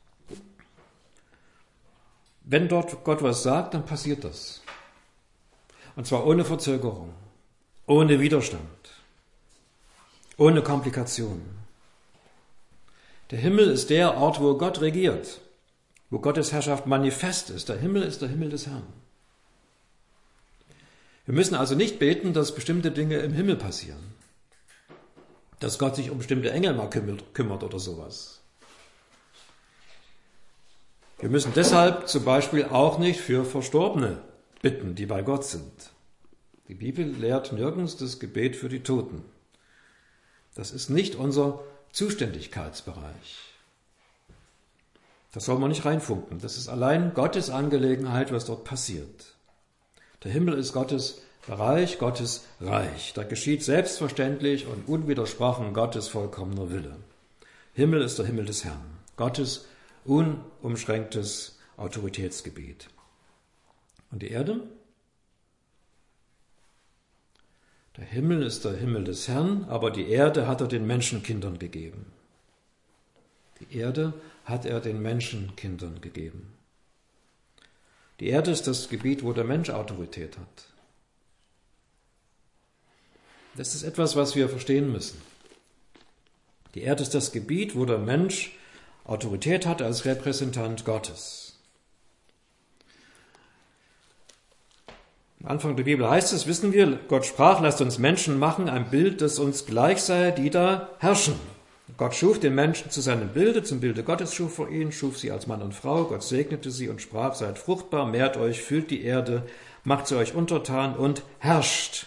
wenn dort Gott was sagt, dann passiert das. Und zwar ohne Verzögerung, ohne Widerstand, ohne Komplikationen. Der Himmel ist der Ort, wo Gott regiert, wo Gottes Herrschaft manifest ist. Der Himmel ist der Himmel des Herrn. Wir müssen also nicht beten, dass bestimmte Dinge im Himmel passieren, dass Gott sich um bestimmte Engel mal kümmert, kümmert oder sowas. Wir müssen deshalb zum Beispiel auch nicht für Verstorbene bitten, die bei Gott sind. Die Bibel lehrt nirgends das Gebet für die Toten. Das ist nicht unser Zuständigkeitsbereich. Das soll man nicht reinfunken. Das ist allein Gottes Angelegenheit, was dort passiert. Der Himmel ist Gottes Bereich, Gottes Reich. Da geschieht selbstverständlich und unwidersprochen Gottes vollkommener Wille. Himmel ist der Himmel des Herrn. Gottes unumschränktes Autoritätsgebiet. Und die Erde? Der Himmel ist der Himmel des Herrn, aber die Erde hat er den Menschenkindern gegeben. Die Erde hat er den Menschenkindern gegeben. Die Erde ist das Gebiet, wo der Mensch Autorität hat. Das ist etwas, was wir verstehen müssen. Die Erde ist das Gebiet, wo der Mensch Autorität hat als Repräsentant Gottes. Am Anfang der Bibel heißt es, wissen wir, Gott sprach, lasst uns Menschen machen, ein Bild, das uns gleich sei, die da herrschen. Gott schuf den Menschen zu seinem Bilde, zum Bilde Gottes schuf er ihn, schuf sie als Mann und Frau. Gott segnete sie und sprach, seid fruchtbar, mehrt euch, füllt die Erde, macht sie euch untertan und herrscht.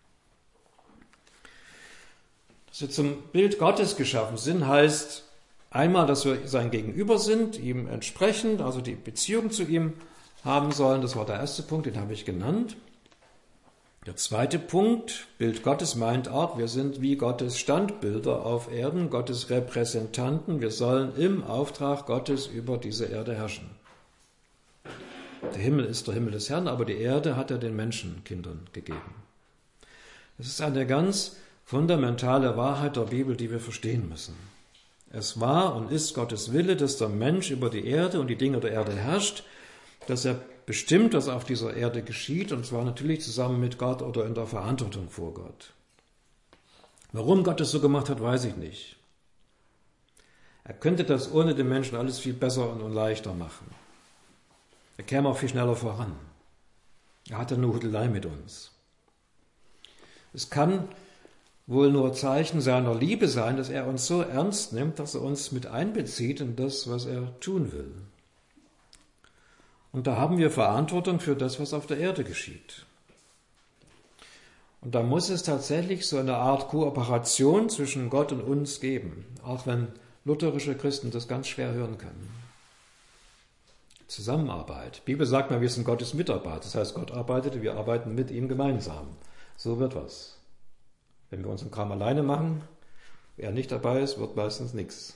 Dass wir zum Bild Gottes geschaffen sind, heißt einmal, dass wir sein Gegenüber sind, ihm entsprechend, also die Beziehung zu ihm haben sollen. Das war der erste Punkt, den habe ich genannt. Der zweite Punkt, Bild Gottes, meint auch, wir sind wie Gottes Standbilder auf Erden, Gottes Repräsentanten. Wir sollen im Auftrag Gottes über diese Erde herrschen. Der Himmel ist der Himmel des Herrn, aber die Erde hat er den Menschenkindern gegeben. Das ist eine ganz fundamentale Wahrheit der Bibel, die wir verstehen müssen. Es war und ist Gottes Wille, dass der Mensch über die Erde und die Dinge der Erde herrscht, dass er bestimmt, was auf dieser Erde geschieht, und zwar natürlich zusammen mit Gott oder in der Verantwortung vor Gott. Warum Gott es so gemacht hat, weiß ich nicht. Er könnte das ohne den Menschen alles viel besser und leichter machen. Er käme auch viel schneller voran. Er hatte nur Hudelei mit uns. Es kann wohl nur Zeichen seiner Liebe sein, dass er uns so ernst nimmt, dass er uns mit einbezieht in das, was er tun will. Und da haben wir Verantwortung für das, was auf der Erde geschieht. Und da muss es tatsächlich so eine Art Kooperation zwischen Gott und uns geben, auch wenn lutherische Christen das ganz schwer hören können. Zusammenarbeit. Die Bibel sagt mal, wir sind Gottes Mitarbeiter. Das heißt, Gott arbeitet, wir arbeiten mit ihm gemeinsam. So wird was. Wenn wir unseren Kram alleine machen, wer nicht dabei ist, wird meistens nichts.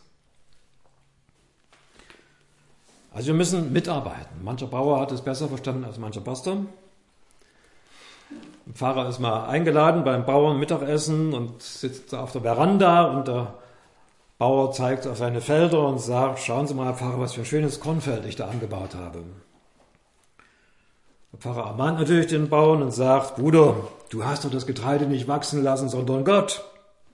Also wir müssen mitarbeiten. Mancher Bauer hat es besser verstanden als mancher Pastor. Ein Pfarrer ist mal eingeladen beim Bauern Mittagessen und sitzt auf der Veranda und der Bauer zeigt auf seine Felder und sagt, schauen Sie mal, Herr Pfarrer, was für ein schönes Kornfeld ich da angebaut habe. Der Pfarrer ermahnt natürlich den Bauern und sagt, Bruder, du hast doch das Getreide nicht wachsen lassen, sondern Gott.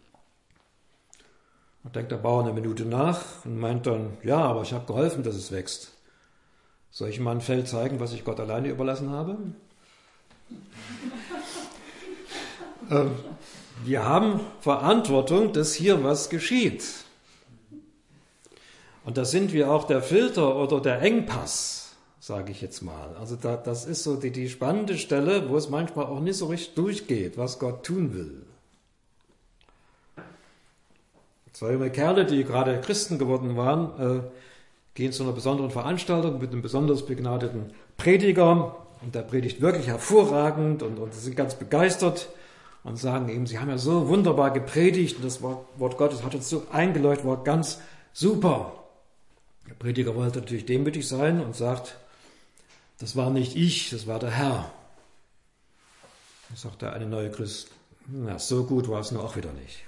Da denkt der Bauer eine Minute nach und meint dann, ja, aber ich habe geholfen, dass es wächst. Soll ich mal ein Feld zeigen, was ich Gott alleine überlassen habe? ähm, wir haben Verantwortung, dass hier was geschieht. Und da sind wir auch der Filter oder der Engpass, sage ich jetzt mal. Also da, das ist so die, die spannende Stelle, wo es manchmal auch nicht so richtig durchgeht, was Gott tun will. Zwei junge Kerle, die gerade Christen geworden waren, äh, gehen zu einer besonderen Veranstaltung mit einem besonders begnadeten Prediger. Und der predigt wirklich hervorragend und, und sie sind ganz begeistert und sagen ihm, sie haben ja so wunderbar gepredigt und das Wort Gottes hat uns so eingeleuchtet, war ganz super. Der Prediger wollte natürlich demütig sein und sagt, das war nicht ich, das war der Herr. Da sagt der eine neue Christ, na, so gut war es nur auch wieder nicht.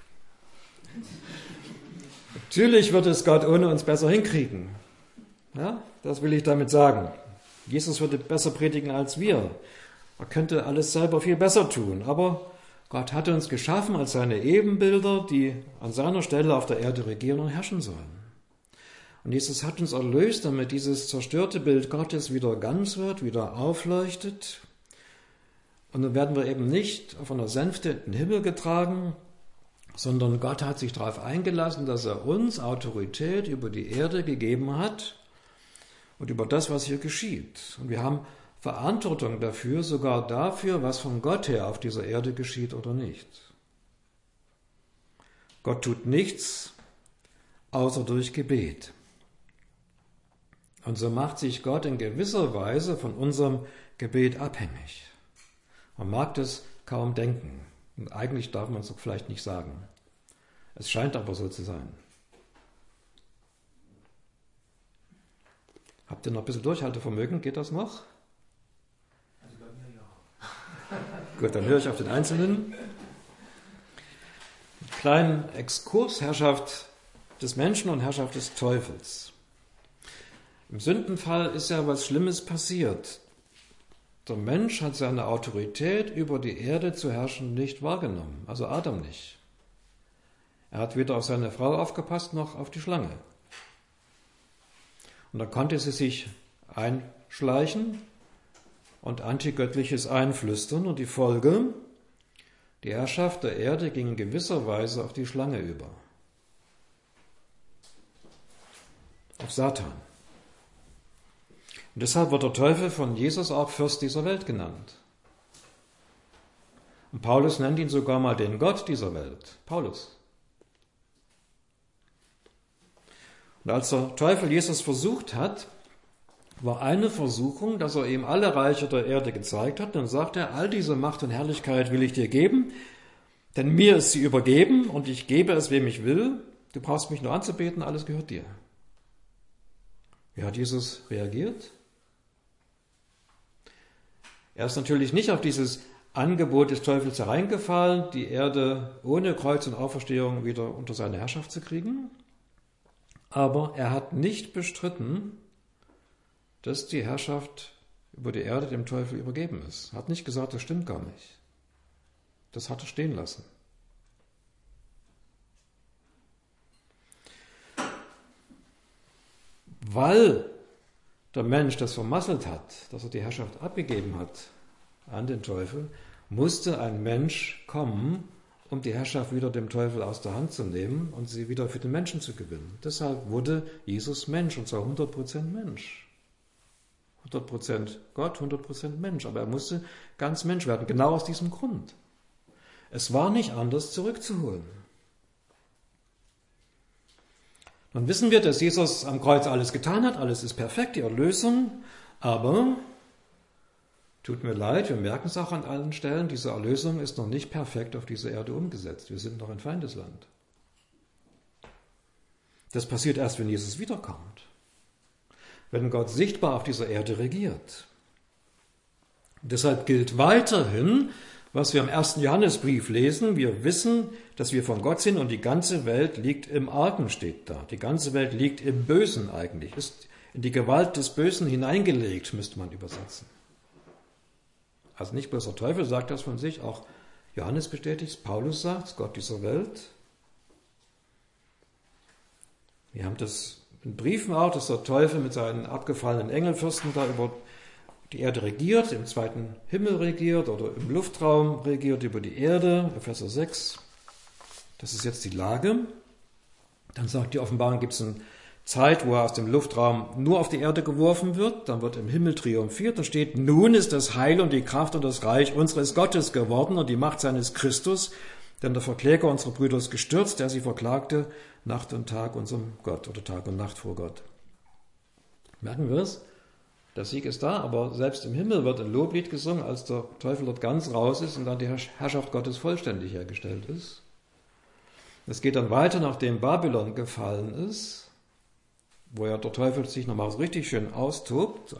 Natürlich wird es Gott ohne uns besser hinkriegen. Ja, das will ich damit sagen. Jesus würde besser predigen als wir. Er könnte alles selber viel besser tun. Aber Gott hat uns geschaffen als seine Ebenbilder, die an seiner Stelle auf der Erde regieren und herrschen sollen. Und Jesus hat uns erlöst, damit dieses zerstörte Bild Gottes wieder ganz wird, wieder aufleuchtet. Und dann werden wir eben nicht von der Sänfte in den Himmel getragen, sondern Gott hat sich darauf eingelassen, dass er uns Autorität über die Erde gegeben hat und über das, was hier geschieht. Und wir haben Verantwortung dafür, sogar dafür, was von Gott her auf dieser Erde geschieht oder nicht. Gott tut nichts, außer durch Gebet. Und so macht sich Gott in gewisser Weise von unserem Gebet abhängig. Man mag das kaum denken. Und eigentlich darf man es vielleicht nicht sagen. Es scheint aber so zu sein. Habt ihr noch ein bisschen Durchhaltevermögen? Geht das noch? Also bei mir ja. Gut, dann höre ich auf den Einzelnen. Einen kleinen Exkurs, Herrschaft des Menschen und Herrschaft des Teufels. Im Sündenfall ist ja was Schlimmes passiert. Der Mensch hat seine Autorität über die Erde zu herrschen nicht wahrgenommen, also Adam nicht. Er hat weder auf seine Frau aufgepasst noch auf die Schlange. Und da konnte sie sich einschleichen und Antigöttliches einflüstern und die Folge, die Herrschaft der Erde ging in gewisser Weise auf die Schlange über. Auf Satan. Und deshalb wird der Teufel von Jesus auch Fürst dieser Welt genannt. Und Paulus nennt ihn sogar mal den Gott dieser Welt. Paulus. Und als der Teufel Jesus versucht hat, war eine Versuchung, dass er ihm alle Reiche der Erde gezeigt hat. Dann sagt er, all diese Macht und Herrlichkeit will ich dir geben, denn mir ist sie übergeben und ich gebe es, wem ich will. Du brauchst mich nur anzubeten, alles gehört dir. Wie hat Jesus reagiert? Er ist natürlich nicht auf dieses Angebot des Teufels hereingefallen, die Erde ohne Kreuz und Auferstehung wieder unter seine Herrschaft zu kriegen. Aber er hat nicht bestritten, dass die Herrschaft über die Erde dem Teufel übergeben ist. Er hat nicht gesagt, das stimmt gar nicht. Das hat er stehen lassen. Weil der Mensch das vermasselt hat, dass er die Herrschaft abgegeben hat an den Teufel, musste ein Mensch kommen, um die Herrschaft wieder dem Teufel aus der Hand zu nehmen und sie wieder für den Menschen zu gewinnen. Deshalb wurde Jesus Mensch, und zwar hundert Prozent Mensch. hundert Prozent Gott, hundert Prozent Mensch. Aber er musste ganz Mensch werden, genau aus diesem Grund. Es war nicht anders zurückzuholen. Dann wissen wir, dass Jesus am Kreuz alles getan hat, alles ist perfekt, die Erlösung, aber, tut mir leid, wir merken es auch an allen Stellen, diese Erlösung ist noch nicht perfekt auf dieser Erde umgesetzt. Wir sind noch ein Feindesland. Das passiert erst, wenn Jesus wiederkommt, wenn Gott sichtbar auf dieser Erde regiert. Und deshalb gilt weiterhin, was wir im ersten Johannesbrief lesen. Wir wissen, dass wir von Gott sind und die ganze Welt liegt im Argen, steht da. Die ganze Welt liegt im Bösen eigentlich, ist in die Gewalt des Bösen hineingelegt, müsste man übersetzen. Also nicht bloß der Teufel sagt das von sich, auch Johannes bestätigt es, Paulus sagt es, Gott dieser Welt. Wir haben das in Briefen auch, dass der Teufel mit seinen abgefallenen Engelfürsten da über die Erde regiert, im zweiten Himmel regiert oder im Luftraum regiert über die Erde, Epheser sechs. Das ist jetzt die Lage. Dann sagt die Offenbarung, gibt es eine Zeit, wo er aus dem Luftraum nur auf die Erde geworfen wird, dann wird im Himmel triumphiert und steht, nun ist das Heil und die Kraft und das Reich unseres Gottes geworden und die Macht seines Christus, denn der Verkläger unserer Brüder ist gestürzt, der sie verklagte, Nacht und Tag unserem Gott oder Tag und Nacht vor Gott. Merken wir es? Der Sieg ist da, aber selbst im Himmel wird ein Loblied gesungen, als der Teufel dort ganz raus ist und dann die Herrschaft Gottes vollständig hergestellt ist. Es geht dann weiter, nachdem Babylon gefallen ist, wo ja der Teufel sich nochmal so richtig schön austobt.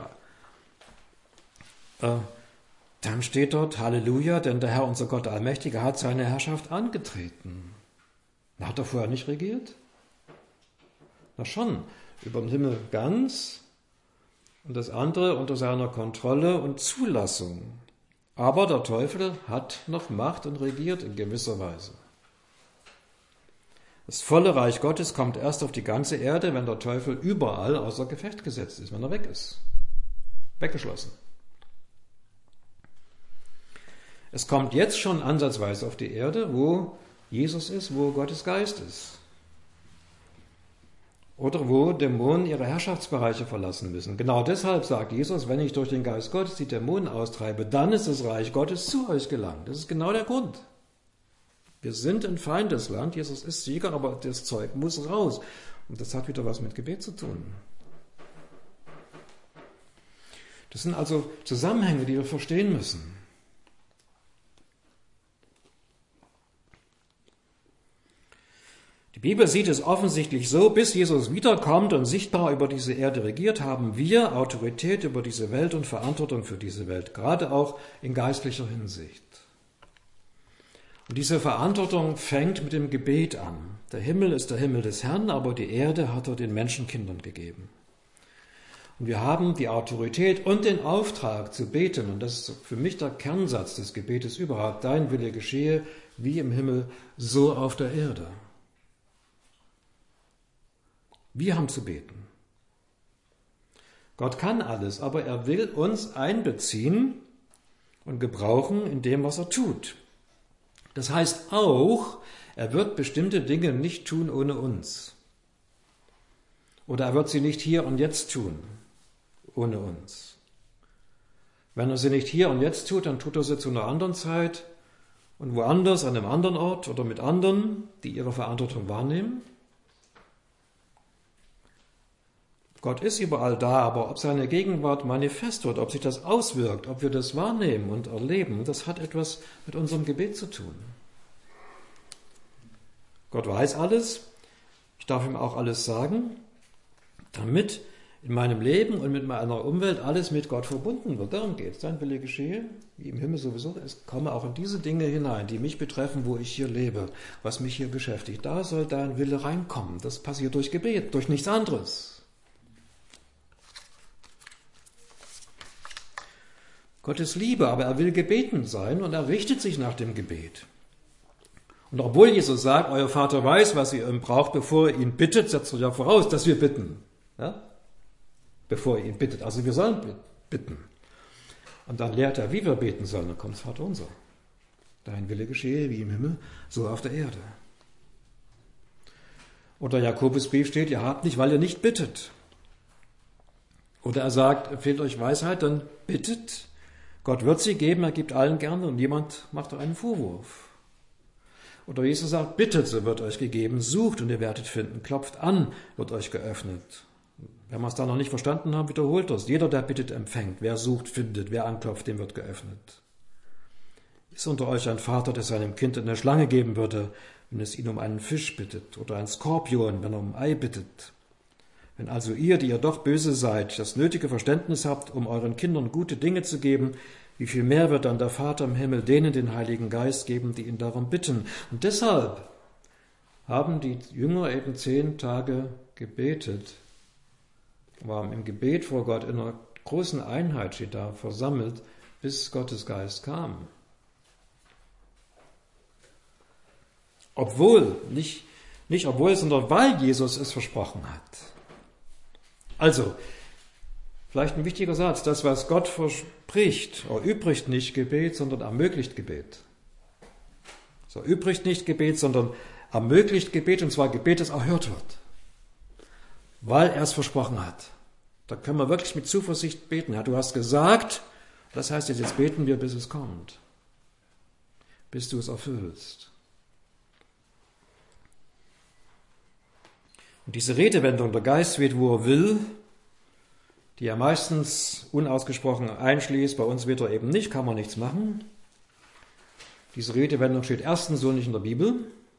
Äh, dann steht dort, Halleluja, denn der Herr, unser Gott Allmächtige, hat seine Herrschaft angetreten. Na, hat er vorher nicht regiert? Na schon, über den Himmel ganz, und das andere unter seiner Kontrolle und Zulassung. Aber der Teufel hat noch Macht und regiert in gewisser Weise. Das volle Reich Gottes kommt erst auf die ganze Erde, wenn der Teufel überall außer Gefecht gesetzt ist, wenn er weg ist. Weggeschlossen. Es kommt jetzt schon ansatzweise auf die Erde, wo Jesus ist, wo Gottes Geist ist. Oder wo Dämonen ihre Herrschaftsbereiche verlassen müssen. Genau deshalb sagt Jesus, wenn ich durch den Geist Gottes die Dämonen austreibe, dann ist das Reich Gottes zu euch gelangt. Das ist genau der Grund. Wir sind in Feindesland, Jesus ist Sieger, aber das Zeug muss raus. Und das hat wieder was mit Gebet zu tun. Das sind also Zusammenhänge, die wir verstehen müssen. Die Bibel sieht es offensichtlich so, bis Jesus wiederkommt und sichtbar über diese Erde regiert, haben wir Autorität über diese Welt und Verantwortung für diese Welt, gerade auch in geistlicher Hinsicht. Und diese Verantwortung fängt mit dem Gebet an. Der Himmel ist der Himmel des Herrn, aber die Erde hat er den Menschenkindern gegeben. Und wir haben die Autorität und den Auftrag zu beten, und das ist für mich der Kernsatz des Gebetes überhaupt, dein Wille geschehe, wie im Himmel, so auf der Erde. Wir haben zu beten. Gott kann alles, aber er will uns einbeziehen und gebrauchen in dem, was er tut. Das heißt auch, er wird bestimmte Dinge nicht tun ohne uns. Oder er wird sie nicht hier und jetzt tun ohne uns. Wenn er sie nicht hier und jetzt tut, dann tut er sie zu einer anderen Zeit und woanders, an einem anderen Ort oder mit anderen, die ihre Verantwortung wahrnehmen. Gott ist überall da, aber ob seine Gegenwart manifest wird, ob sich das auswirkt, ob wir das wahrnehmen und erleben, das hat etwas mit unserem Gebet zu tun. Gott weiß alles, ich darf ihm auch alles sagen, damit in meinem Leben und mit meiner Umwelt alles mit Gott verbunden wird. Darum geht es. Sein Wille geschehe, wie im Himmel sowieso. Es komme auch in diese Dinge hinein, die mich betreffen, wo ich hier lebe, was mich hier beschäftigt. Da soll dein Wille reinkommen. Das passiert durch Gebet, durch nichts anderes. Gott ist Liebe, aber er will gebeten sein und er richtet sich nach dem Gebet. Und obwohl Jesus sagt, euer Vater weiß, was ihr ihm braucht, bevor ihr ihn bittet, setzt er ja voraus, dass wir bitten. Ja? Bevor ihr ihn bittet. Also wir sollen bitten. Und dann lehrt er, wie wir beten sollen. Dann kommt das Vater unser. Dein Wille geschehe, wie im Himmel, so auf der Erde. Oder Jakobusbrief steht, ihr habt nicht, weil ihr nicht bittet. Oder er sagt, fehlt euch Weisheit, dann bittet. Gott wird sie geben, er gibt allen gerne und niemand macht einen Vorwurf. Oder Jesus sagt, bittet, so wird euch gegeben, sucht und ihr werdet finden, klopft an, wird euch geöffnet. Wenn wir es da noch nicht verstanden haben, wiederholt das. Jeder, der bittet, empfängt. Wer sucht, findet. Wer anklopft, dem wird geöffnet. Ist unter euch ein Vater, der seinem Kind eine Schlange geben würde, wenn es ihn um einen Fisch bittet, oder ein Skorpion, wenn er um ein Ei bittet? Wenn also ihr, die ihr doch böse seid, das nötige Verständnis habt, um euren Kindern gute Dinge zu geben, wie viel mehr wird dann der Vater im Himmel denen den Heiligen Geist geben, die ihn darum bitten. Und deshalb haben die Jünger eben zehn Tage gebetet, waren im Gebet vor Gott in einer großen Einheit, steht da, versammelt, bis Gottes Geist kam. Obwohl, nicht, nicht obwohl, sondern weil Jesus es versprochen hat. Also, vielleicht ein wichtiger Satz, das, was Gott verspricht, erübrigt nicht Gebet, sondern ermöglicht Gebet. Es erübrigt nicht Gebet, sondern ermöglicht Gebet, und zwar Gebet, das erhört wird, weil er es versprochen hat. Da können wir wirklich mit Zuversicht beten. Ja, du hast gesagt, das heißt jetzt, jetzt beten wir, bis es kommt, bis du es erfüllst. Und diese Redewendung, der Geist weht, wo er will, die er meistens unausgesprochen einschließt, bei uns weht er eben nicht, kann man nichts machen. Diese Redewendung steht erstens so nicht in der Bibel.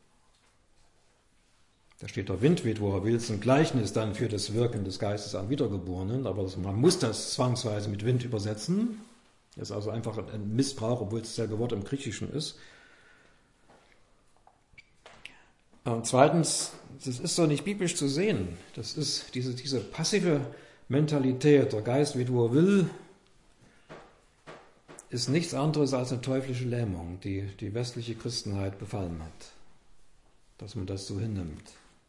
Da steht, der Wind weht, wo er will, ist ein Gleichnis dann für das Wirken des Geistes an Wiedergeborenen, aber man muss das zwangsweise mit Wind übersetzen. Das ist also einfach ein Missbrauch, obwohl es dasselbe Wort im Griechischen ist. Und zweitens, das ist so nicht biblisch zu sehen. Das ist diese, diese passive Mentalität, der Geist weht, wo er will, ist nichts anderes als eine teuflische Lähmung, die die westliche Christenheit befallen hat, dass man das so hinnimmt.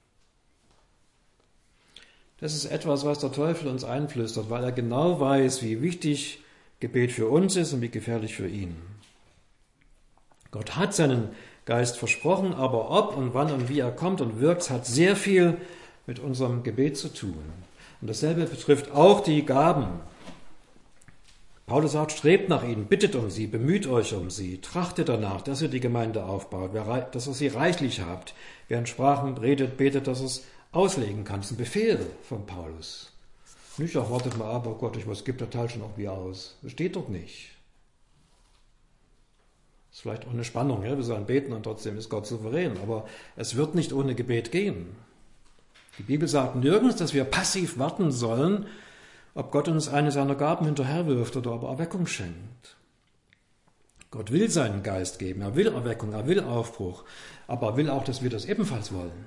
Das ist etwas, was der Teufel uns einflüstert, weil er genau weiß, wie wichtig Gebet für uns ist und wie gefährlich für ihn. Gott hat seinen Geist versprochen, aber ob und wann und wie er kommt und wirkt, hat sehr viel mit unserem Gebet zu tun. Und dasselbe betrifft auch die Gaben. Paulus sagt, strebt nach ihnen, bittet um sie, bemüht euch um sie, trachtet danach, dass ihr die Gemeinde aufbaut, dass ihr sie reichlich habt. Wer in Sprachen redet, betet, dass es auslegen kann. Das ist ein Befehl von Paulus. Nicht, ach, wartet mal ab, oh Gott, ich was gibt der Teil schon irgendwie aus. Das steht dort nicht. Das ist vielleicht auch eine Spannung, ja? Wir sollen beten und trotzdem ist Gott souverän, aber es wird nicht ohne Gebet gehen. Die Bibel sagt nirgends, dass wir passiv warten sollen, ob Gott uns eine seiner Gaben hinterherwirft oder ob er Erweckung schenkt. Gott will seinen Geist geben, er will Erweckung, er will Aufbruch, aber er will auch, dass wir das ebenfalls wollen.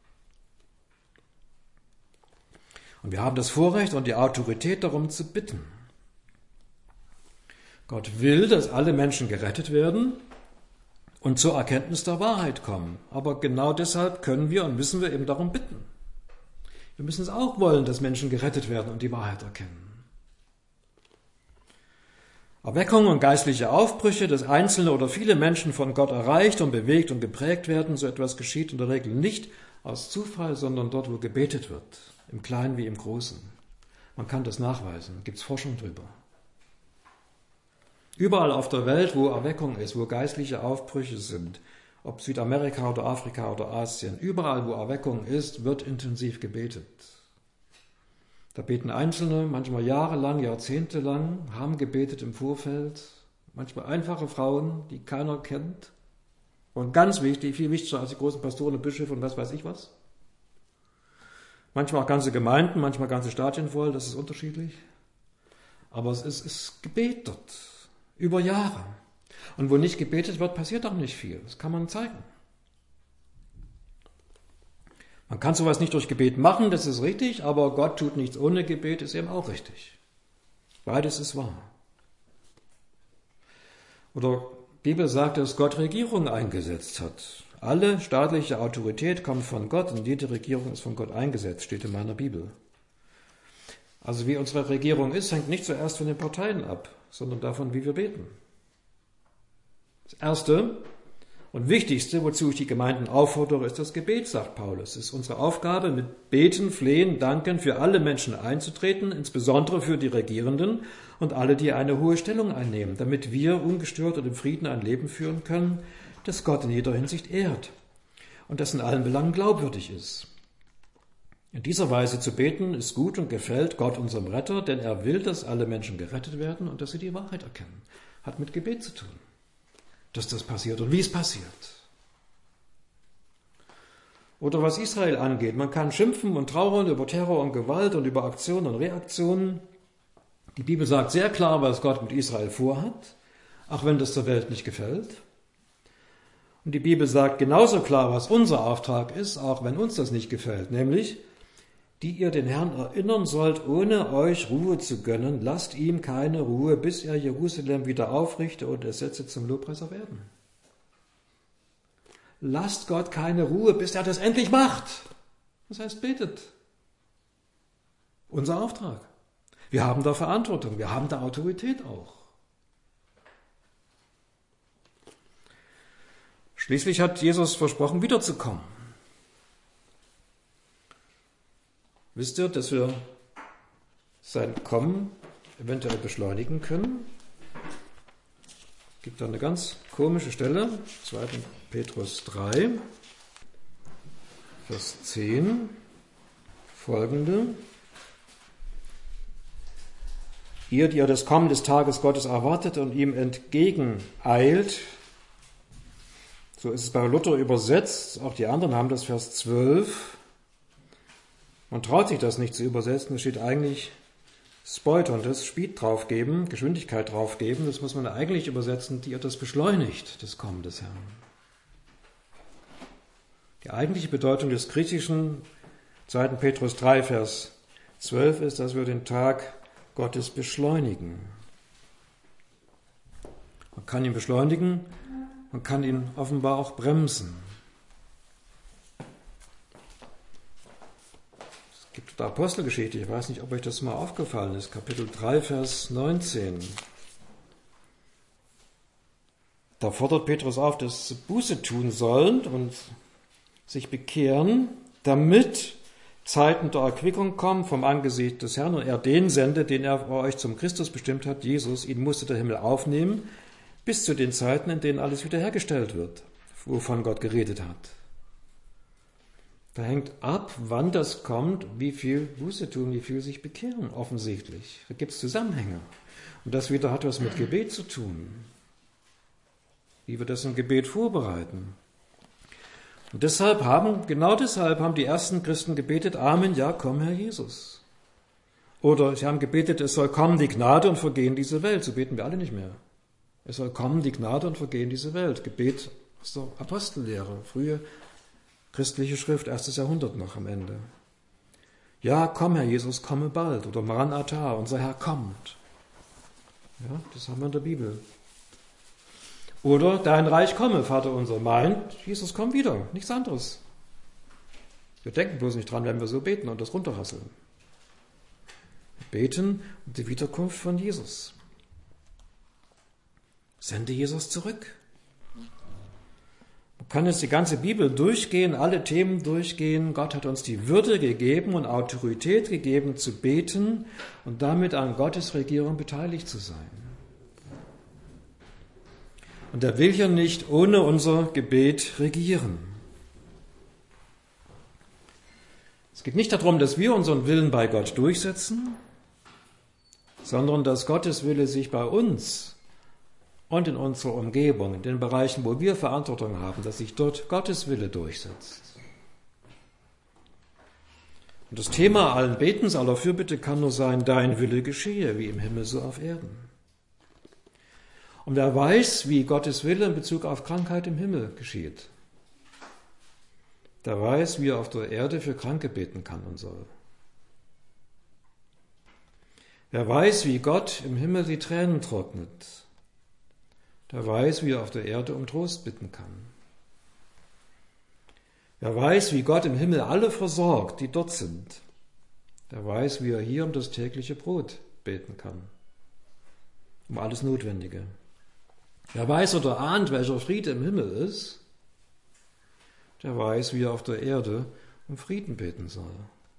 Und wir haben das Vorrecht und die Autorität, darum zu bitten. Gott will, dass alle Menschen gerettet werden und zur Erkenntnis der Wahrheit kommen. Aber genau deshalb können wir und müssen wir eben darum bitten. Wir müssen es auch wollen, dass Menschen gerettet werden und die Wahrheit erkennen. Erweckung und geistliche Aufbrüche, dass einzelne oder viele Menschen von Gott erreicht und bewegt und geprägt werden, so etwas geschieht in der Regel nicht aus Zufall, sondern dort, wo gebetet wird, im Kleinen wie im Großen. Man kann das nachweisen, da gibt es Forschung drüber. Überall auf der Welt, wo Erweckung ist, wo geistliche Aufbrüche sind, ob Südamerika oder Afrika oder Asien, überall, wo Erweckung ist, wird intensiv gebetet. Da beten Einzelne, manchmal jahrelang, jahrzehntelang, haben gebetet im Vorfeld, manchmal einfache Frauen, die keiner kennt. Und ganz wichtig, viel wichtiger als die großen Pastoren und Bischöfe und was weiß ich was. Manchmal auch ganze Gemeinden, manchmal ganze Stadien voll, das ist unterschiedlich. Aber es ist, ist Gebet dort. Über Jahre. Und wo nicht gebetet wird, passiert auch nicht viel. Das kann man zeigen. Man kann sowas nicht durch Gebet machen, das ist richtig, aber Gott tut nichts ohne Gebet, ist eben auch richtig. Beides ist wahr. Oder die Bibel sagt, dass Gott Regierung eingesetzt hat. Alle staatliche Autorität kommt von Gott und jede Regierung ist von Gott eingesetzt, steht in meiner Bibel. Also wie unsere Regierung ist, hängt nicht zuerst von den Parteien ab, sondern davon, wie wir beten. Das Erste und Wichtigste, wozu ich die Gemeinden auffordere, ist das Gebet, sagt Paulus. Es ist unsere Aufgabe, mit Beten, Flehen, Danken für alle Menschen einzutreten, insbesondere für die Regierenden und alle, die eine hohe Stellung einnehmen, damit wir ungestört und im Frieden ein Leben führen können, das Gott in jeder Hinsicht ehrt und das in allen Belangen glaubwürdig ist. In dieser Weise zu beten ist gut und gefällt Gott unserem Retter, denn er will, dass alle Menschen gerettet werden und dass sie die Wahrheit erkennen. Hat mit Gebet zu tun, dass das passiert und wie es passiert. Oder was Israel angeht, man kann schimpfen und trauern über Terror und Gewalt und über Aktionen und Reaktionen. Die Bibel sagt sehr klar, was Gott mit Israel vorhat, auch wenn das der Welt nicht gefällt. Und die Bibel sagt genauso klar, was unser Auftrag ist, auch wenn uns das nicht gefällt, nämlich, die ihr den Herrn erinnern sollt, ohne euch Ruhe zu gönnen, lasst ihm keine Ruhe, bis er Jerusalem wieder aufrichte und es setze zum Lobpreis auf Erden. Lasst Gott keine Ruhe, bis er das endlich macht. Das heißt, betet. Unser Auftrag. Wir haben da Verantwortung, wir haben da Autorität auch. Schließlich hat Jesus versprochen, wiederzukommen. Wisst ihr, dass wir sein Kommen eventuell beschleunigen können? Es gibt da eine ganz komische Stelle, zweiter Petrus drei, Vers zehn, folgende. Ihr, die ihr das Kommen des Tages Gottes erwartet und ihm entgegeneilt, so ist es bei Luther übersetzt, auch die anderen haben das, Vers zwölf. Man traut sich das nicht zu übersetzen, es steht eigentlich Speutern, das Speed draufgeben, Geschwindigkeit draufgeben, das muss man eigentlich übersetzen, die ihr das beschleunigt, das Kommen des Herrn. Die eigentliche Bedeutung des griechischen zweiter Petrus drei, Vers zwölf ist, dass wir den Tag Gottes beschleunigen. Man kann ihn beschleunigen, man kann ihn offenbar auch bremsen. Es gibt da Apostelgeschichte, ich weiß nicht, ob euch das mal aufgefallen ist, Kapitel drei, Vers neunzehn. Da fordert Petrus auf, dass sie Buße tun sollen und sich bekehren, damit Zeiten der Erquickung kommen vom Angesicht des Herrn und er den sendet, den er für euch zum Christus bestimmt hat, Jesus. Ihn musste der Himmel aufnehmen, bis zu den Zeiten, in denen alles wiederhergestellt wird, wovon Gott geredet hat. Da hängt ab, wann das kommt, wie viel Buße tun, wie viel sich bekehren, offensichtlich. Da gibt es Zusammenhänge. Und das wieder hat was mit Gebet zu tun. Wie wir das im Gebet vorbereiten. Und deshalb haben, genau deshalb haben die ersten Christen gebetet, Amen, ja, komm, Herr Jesus. Oder sie haben gebetet, es soll kommen die Gnade und vergehen diese Welt. So beten wir alle nicht mehr. Es soll kommen die Gnade und vergehen diese Welt. Gebet aus der Apostellehre, frühe christliche Schrift, erstes Jahrhundert noch am Ende. Ja, komm, Herr Jesus, komme bald. Oder Maranatha, unser Herr kommt. Ja, das haben wir in der Bibel. Oder dein Reich komme, Vater unser, meint, Jesus kommt wieder, nichts anderes. Wir denken bloß nicht dran, wenn wir so beten und das runterrasseln. Wir beten um die Wiederkunft von Jesus. Sende Jesus zurück. Man kann jetzt die ganze Bibel durchgehen, alle Themen durchgehen. Gott hat uns die Würde gegeben und Autorität gegeben, zu beten und damit an Gottes Regierung beteiligt zu sein. Und er will ja nicht ohne unser Gebet regieren. Es geht nicht darum, dass wir unseren Willen bei Gott durchsetzen, sondern dass Gottes Wille sich bei uns und in unserer Umgebung, in den Bereichen, wo wir Verantwortung haben, dass sich dort Gottes Wille durchsetzt. Und das Thema allen Betens, aller Fürbitte kann nur sein, dein Wille geschehe, wie im Himmel so auf Erden. Und wer weiß, wie Gottes Wille in Bezug auf Krankheit im Himmel geschieht, der weiß, wie er auf der Erde für Kranke beten kann und soll. Wer weiß, wie Gott im Himmel die Tränen trocknet, der weiß, wie er auf der Erde um Trost bitten kann. Wer weiß, wie Gott im Himmel alle versorgt, die dort sind, der weiß, wie er hier um das tägliche Brot beten kann, um alles Notwendige. Wer weiß oder ahnt, welcher Friede im Himmel ist, der weiß, wie er auf der Erde um Frieden beten soll.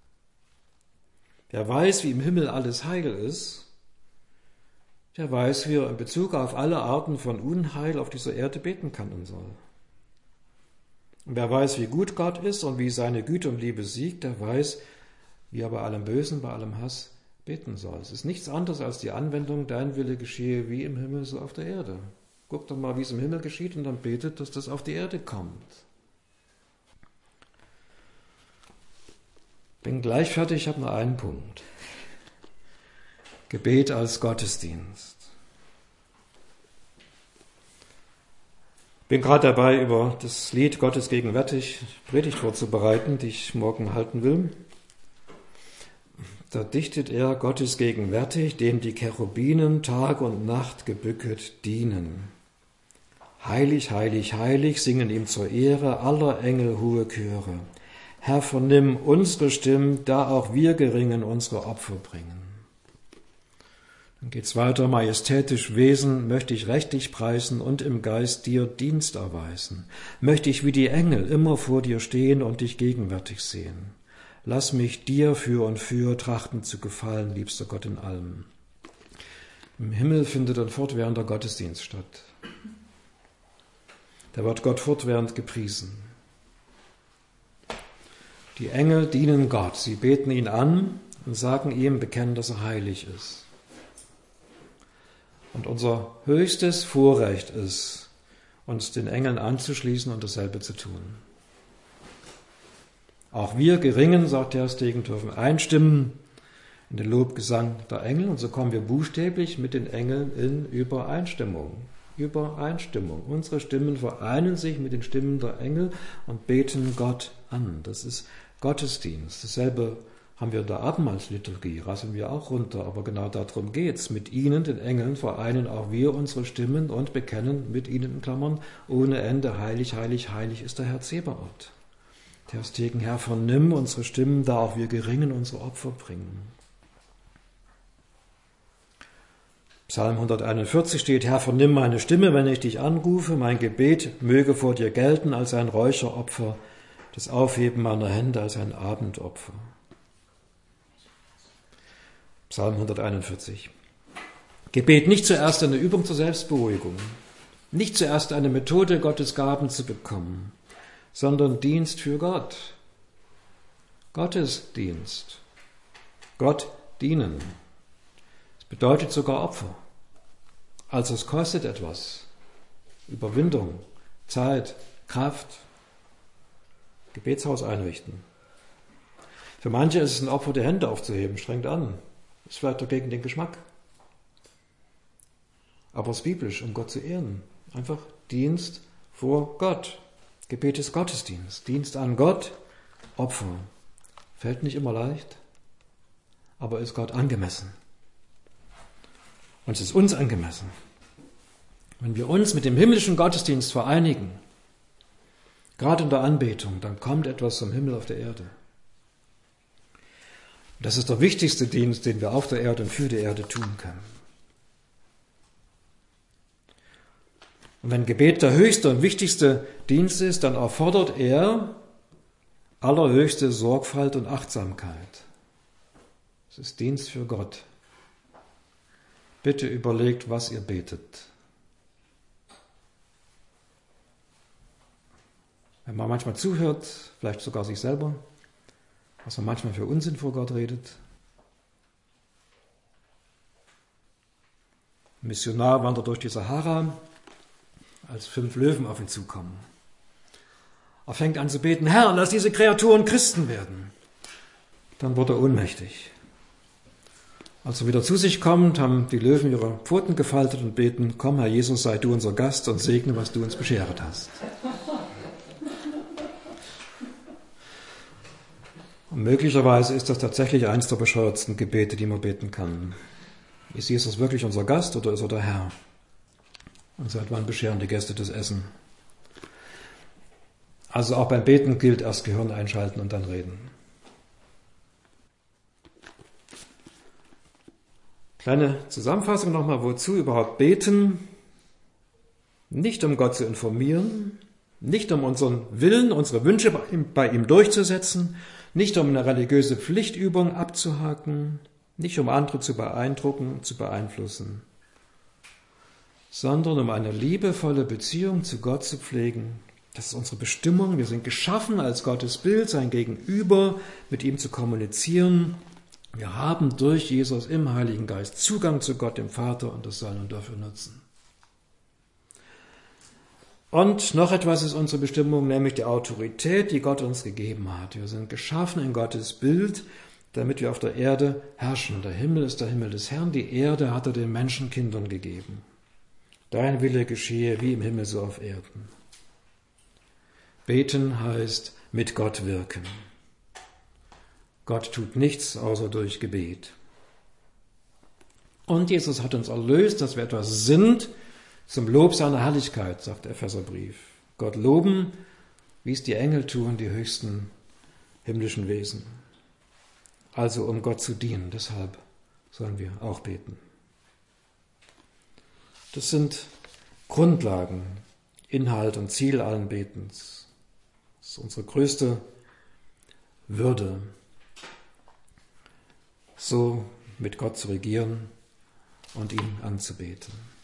Wer weiß, wie im Himmel alles heil ist, der weiß, wie er in Bezug auf alle Arten von Unheil auf dieser Erde beten kann und soll. Und wer weiß, wie gut Gott ist und wie seine Güte und Liebe siegt, der weiß, wie er bei allem Bösen, bei allem Hass beten soll. Es ist nichts anderes als die Anwendung, dein Wille geschehe wie im Himmel, so auf der Erde. Guckt doch mal, wie es im Himmel geschieht und dann betet, dass das auf die Erde kommt. Bin gleich fertig, ich habe nur einen Punkt. Gebet als Gottesdienst. Ich bin gerade dabei, über das Lied Gottes gegenwärtig Predigt vorzubereiten, die ich morgen halten will. Da dichtet er Gottes gegenwärtig, dem die Cherubinen Tag und Nacht gebücket dienen. Heilig, heilig, heilig singen ihm zur Ehre aller Engel hohe Chöre. Herr, vernimm unsere Stimmen, da auch wir geringen unsere Opfer bringen. Dann geht's weiter. Majestätisch Wesen möchte ich rechtlich preisen und im Geist dir Dienst erweisen. Möchte ich wie die Engel immer vor dir stehen und dich gegenwärtig sehen. Lass mich dir für und für trachten zu gefallen, liebster Gott in allem. Im Himmel findet ein fortwährender Gottesdienst statt. Da wird Gott fortwährend gepriesen. Die Engel dienen Gott. Sie beten ihn an und sagen ihm, bekennen, dass er heilig ist. Und unser höchstes Vorrecht ist, uns den Engeln anzuschließen und dasselbe zu tun. Auch wir Geringen, sagt der Stegen, dürfen einstimmen in den Lobgesang der Engel und so kommen wir buchstäblich mit den Engeln in Übereinstimmung. Übereinstimmung. Unsere Stimmen vereinen sich mit den Stimmen der Engel und beten Gott an. Das ist Gottesdienst. Dasselbe haben wir in der Abendmahlsliturgie, rasseln wir auch runter, aber genau darum geht's. Mit ihnen, den Engeln, vereinen auch wir unsere Stimmen und bekennen mit ihnen in Klammern ohne Ende, heilig, heilig, heilig ist der Herr Zebaoth. Der Stegen, Herr, vernimm unsere Stimmen, da auch wir geringen unsere Opfer bringen. Psalm hunderteinundvierzig steht, Herr, vernimm meine Stimme, wenn ich dich anrufe, mein Gebet möge vor dir gelten als ein Räucheropfer, das Aufheben meiner Hände als ein Abendopfer. Psalm hunderteinundvierzig. Gebet nicht zuerst eine Übung zur Selbstberuhigung, nicht zuerst eine Methode, Gottes Gaben zu bekommen, sondern Dienst für Gott. Gottesdienst. Gott dienen. Das bedeutet sogar Opfer. Also es kostet etwas. Überwindung, Zeit, Kraft. Gebetshaus einrichten. Für manche ist es ein Opfer, die Hände aufzuheben, strengt an. Ist vielleicht doch gegen den Geschmack. Aber es ist biblisch, um Gott zu ehren. Einfach Dienst vor Gott. Gebet ist Gottesdienst. Dienst an Gott, Opfer. Fällt nicht immer leicht, aber ist Gott angemessen. Und es ist uns angemessen. Wenn wir uns mit dem himmlischen Gottesdienst vereinigen, gerade in der Anbetung, dann kommt etwas zum Himmel auf der Erde. Das ist der wichtigste Dienst, den wir auf der Erde und für die Erde tun können. Und wenn Gebet der höchste und wichtigste Dienst ist, dann erfordert er allerhöchste Sorgfalt und Achtsamkeit. Es ist Dienst für Gott. Bitte überlegt, was ihr betet. Wenn man manchmal zuhört, vielleicht sogar sich selber, was man manchmal für Unsinn vor Gott redet. Ein Missionar wandert durch die Sahara, als fünf Löwen auf ihn zukommen. Er fängt an zu beten, Herr, lass diese Kreaturen Christen werden. Dann wird er ohnmächtig. Als er wieder zu sich kommt, haben die Löwen ihre Pfoten gefaltet und beten, komm, Herr Jesus, sei du unser Gast und segne, was du uns beschert hast. Und möglicherweise ist das tatsächlich eins der bescheuertsten Gebete, die man beten kann. Ist Jesus wirklich unser Gast oder ist er der Herr? Und seit wann bescheren die Gäste das Essen? Also auch beim Beten gilt erst Gehirn einschalten und dann reden. Kleine Zusammenfassung nochmal, wozu überhaupt beten? Nicht um Gott zu informieren, nicht um unseren Willen, unsere Wünsche bei ihm, bei ihm durchzusetzen, nicht um eine religiöse Pflichtübung abzuhaken, nicht um andere zu beeindrucken, zu beeinflussen, sondern um eine liebevolle Beziehung zu Gott zu pflegen. Das ist unsere Bestimmung. Wir sind geschaffen als Gottes Bild, sein Gegenüber, mit ihm zu kommunizieren. Wir haben durch Jesus im Heiligen Geist Zugang zu Gott, dem Vater, und das sollen wir dafür nutzen. Und noch etwas ist unsere Bestimmung, nämlich die Autorität, die Gott uns gegeben hat. Wir sind geschaffen in Gottes Bild. damit wir auf der Erde herrschen. Der Himmel ist der Himmel des Herrn, die Erde hat er den Menschenkindern gegeben. Dein Wille geschehe wie im Himmel so auf Erden. Beten heißt mit Gott wirken. Gott tut nichts außer durch Gebet. Und Jesus hat uns erlöst, dass wir etwas sind zum Lob seiner Herrlichkeit, sagt der Epheserbrief. Gott loben, wie es die Engel tun, die höchsten himmlischen Wesen. Also um Gott zu dienen, deshalb sollen wir auch beten. Das sind Grundlagen, Inhalt und Ziel allen Betens. Das ist unsere größte Würde, so mit Gott zu regieren und ihn anzubeten.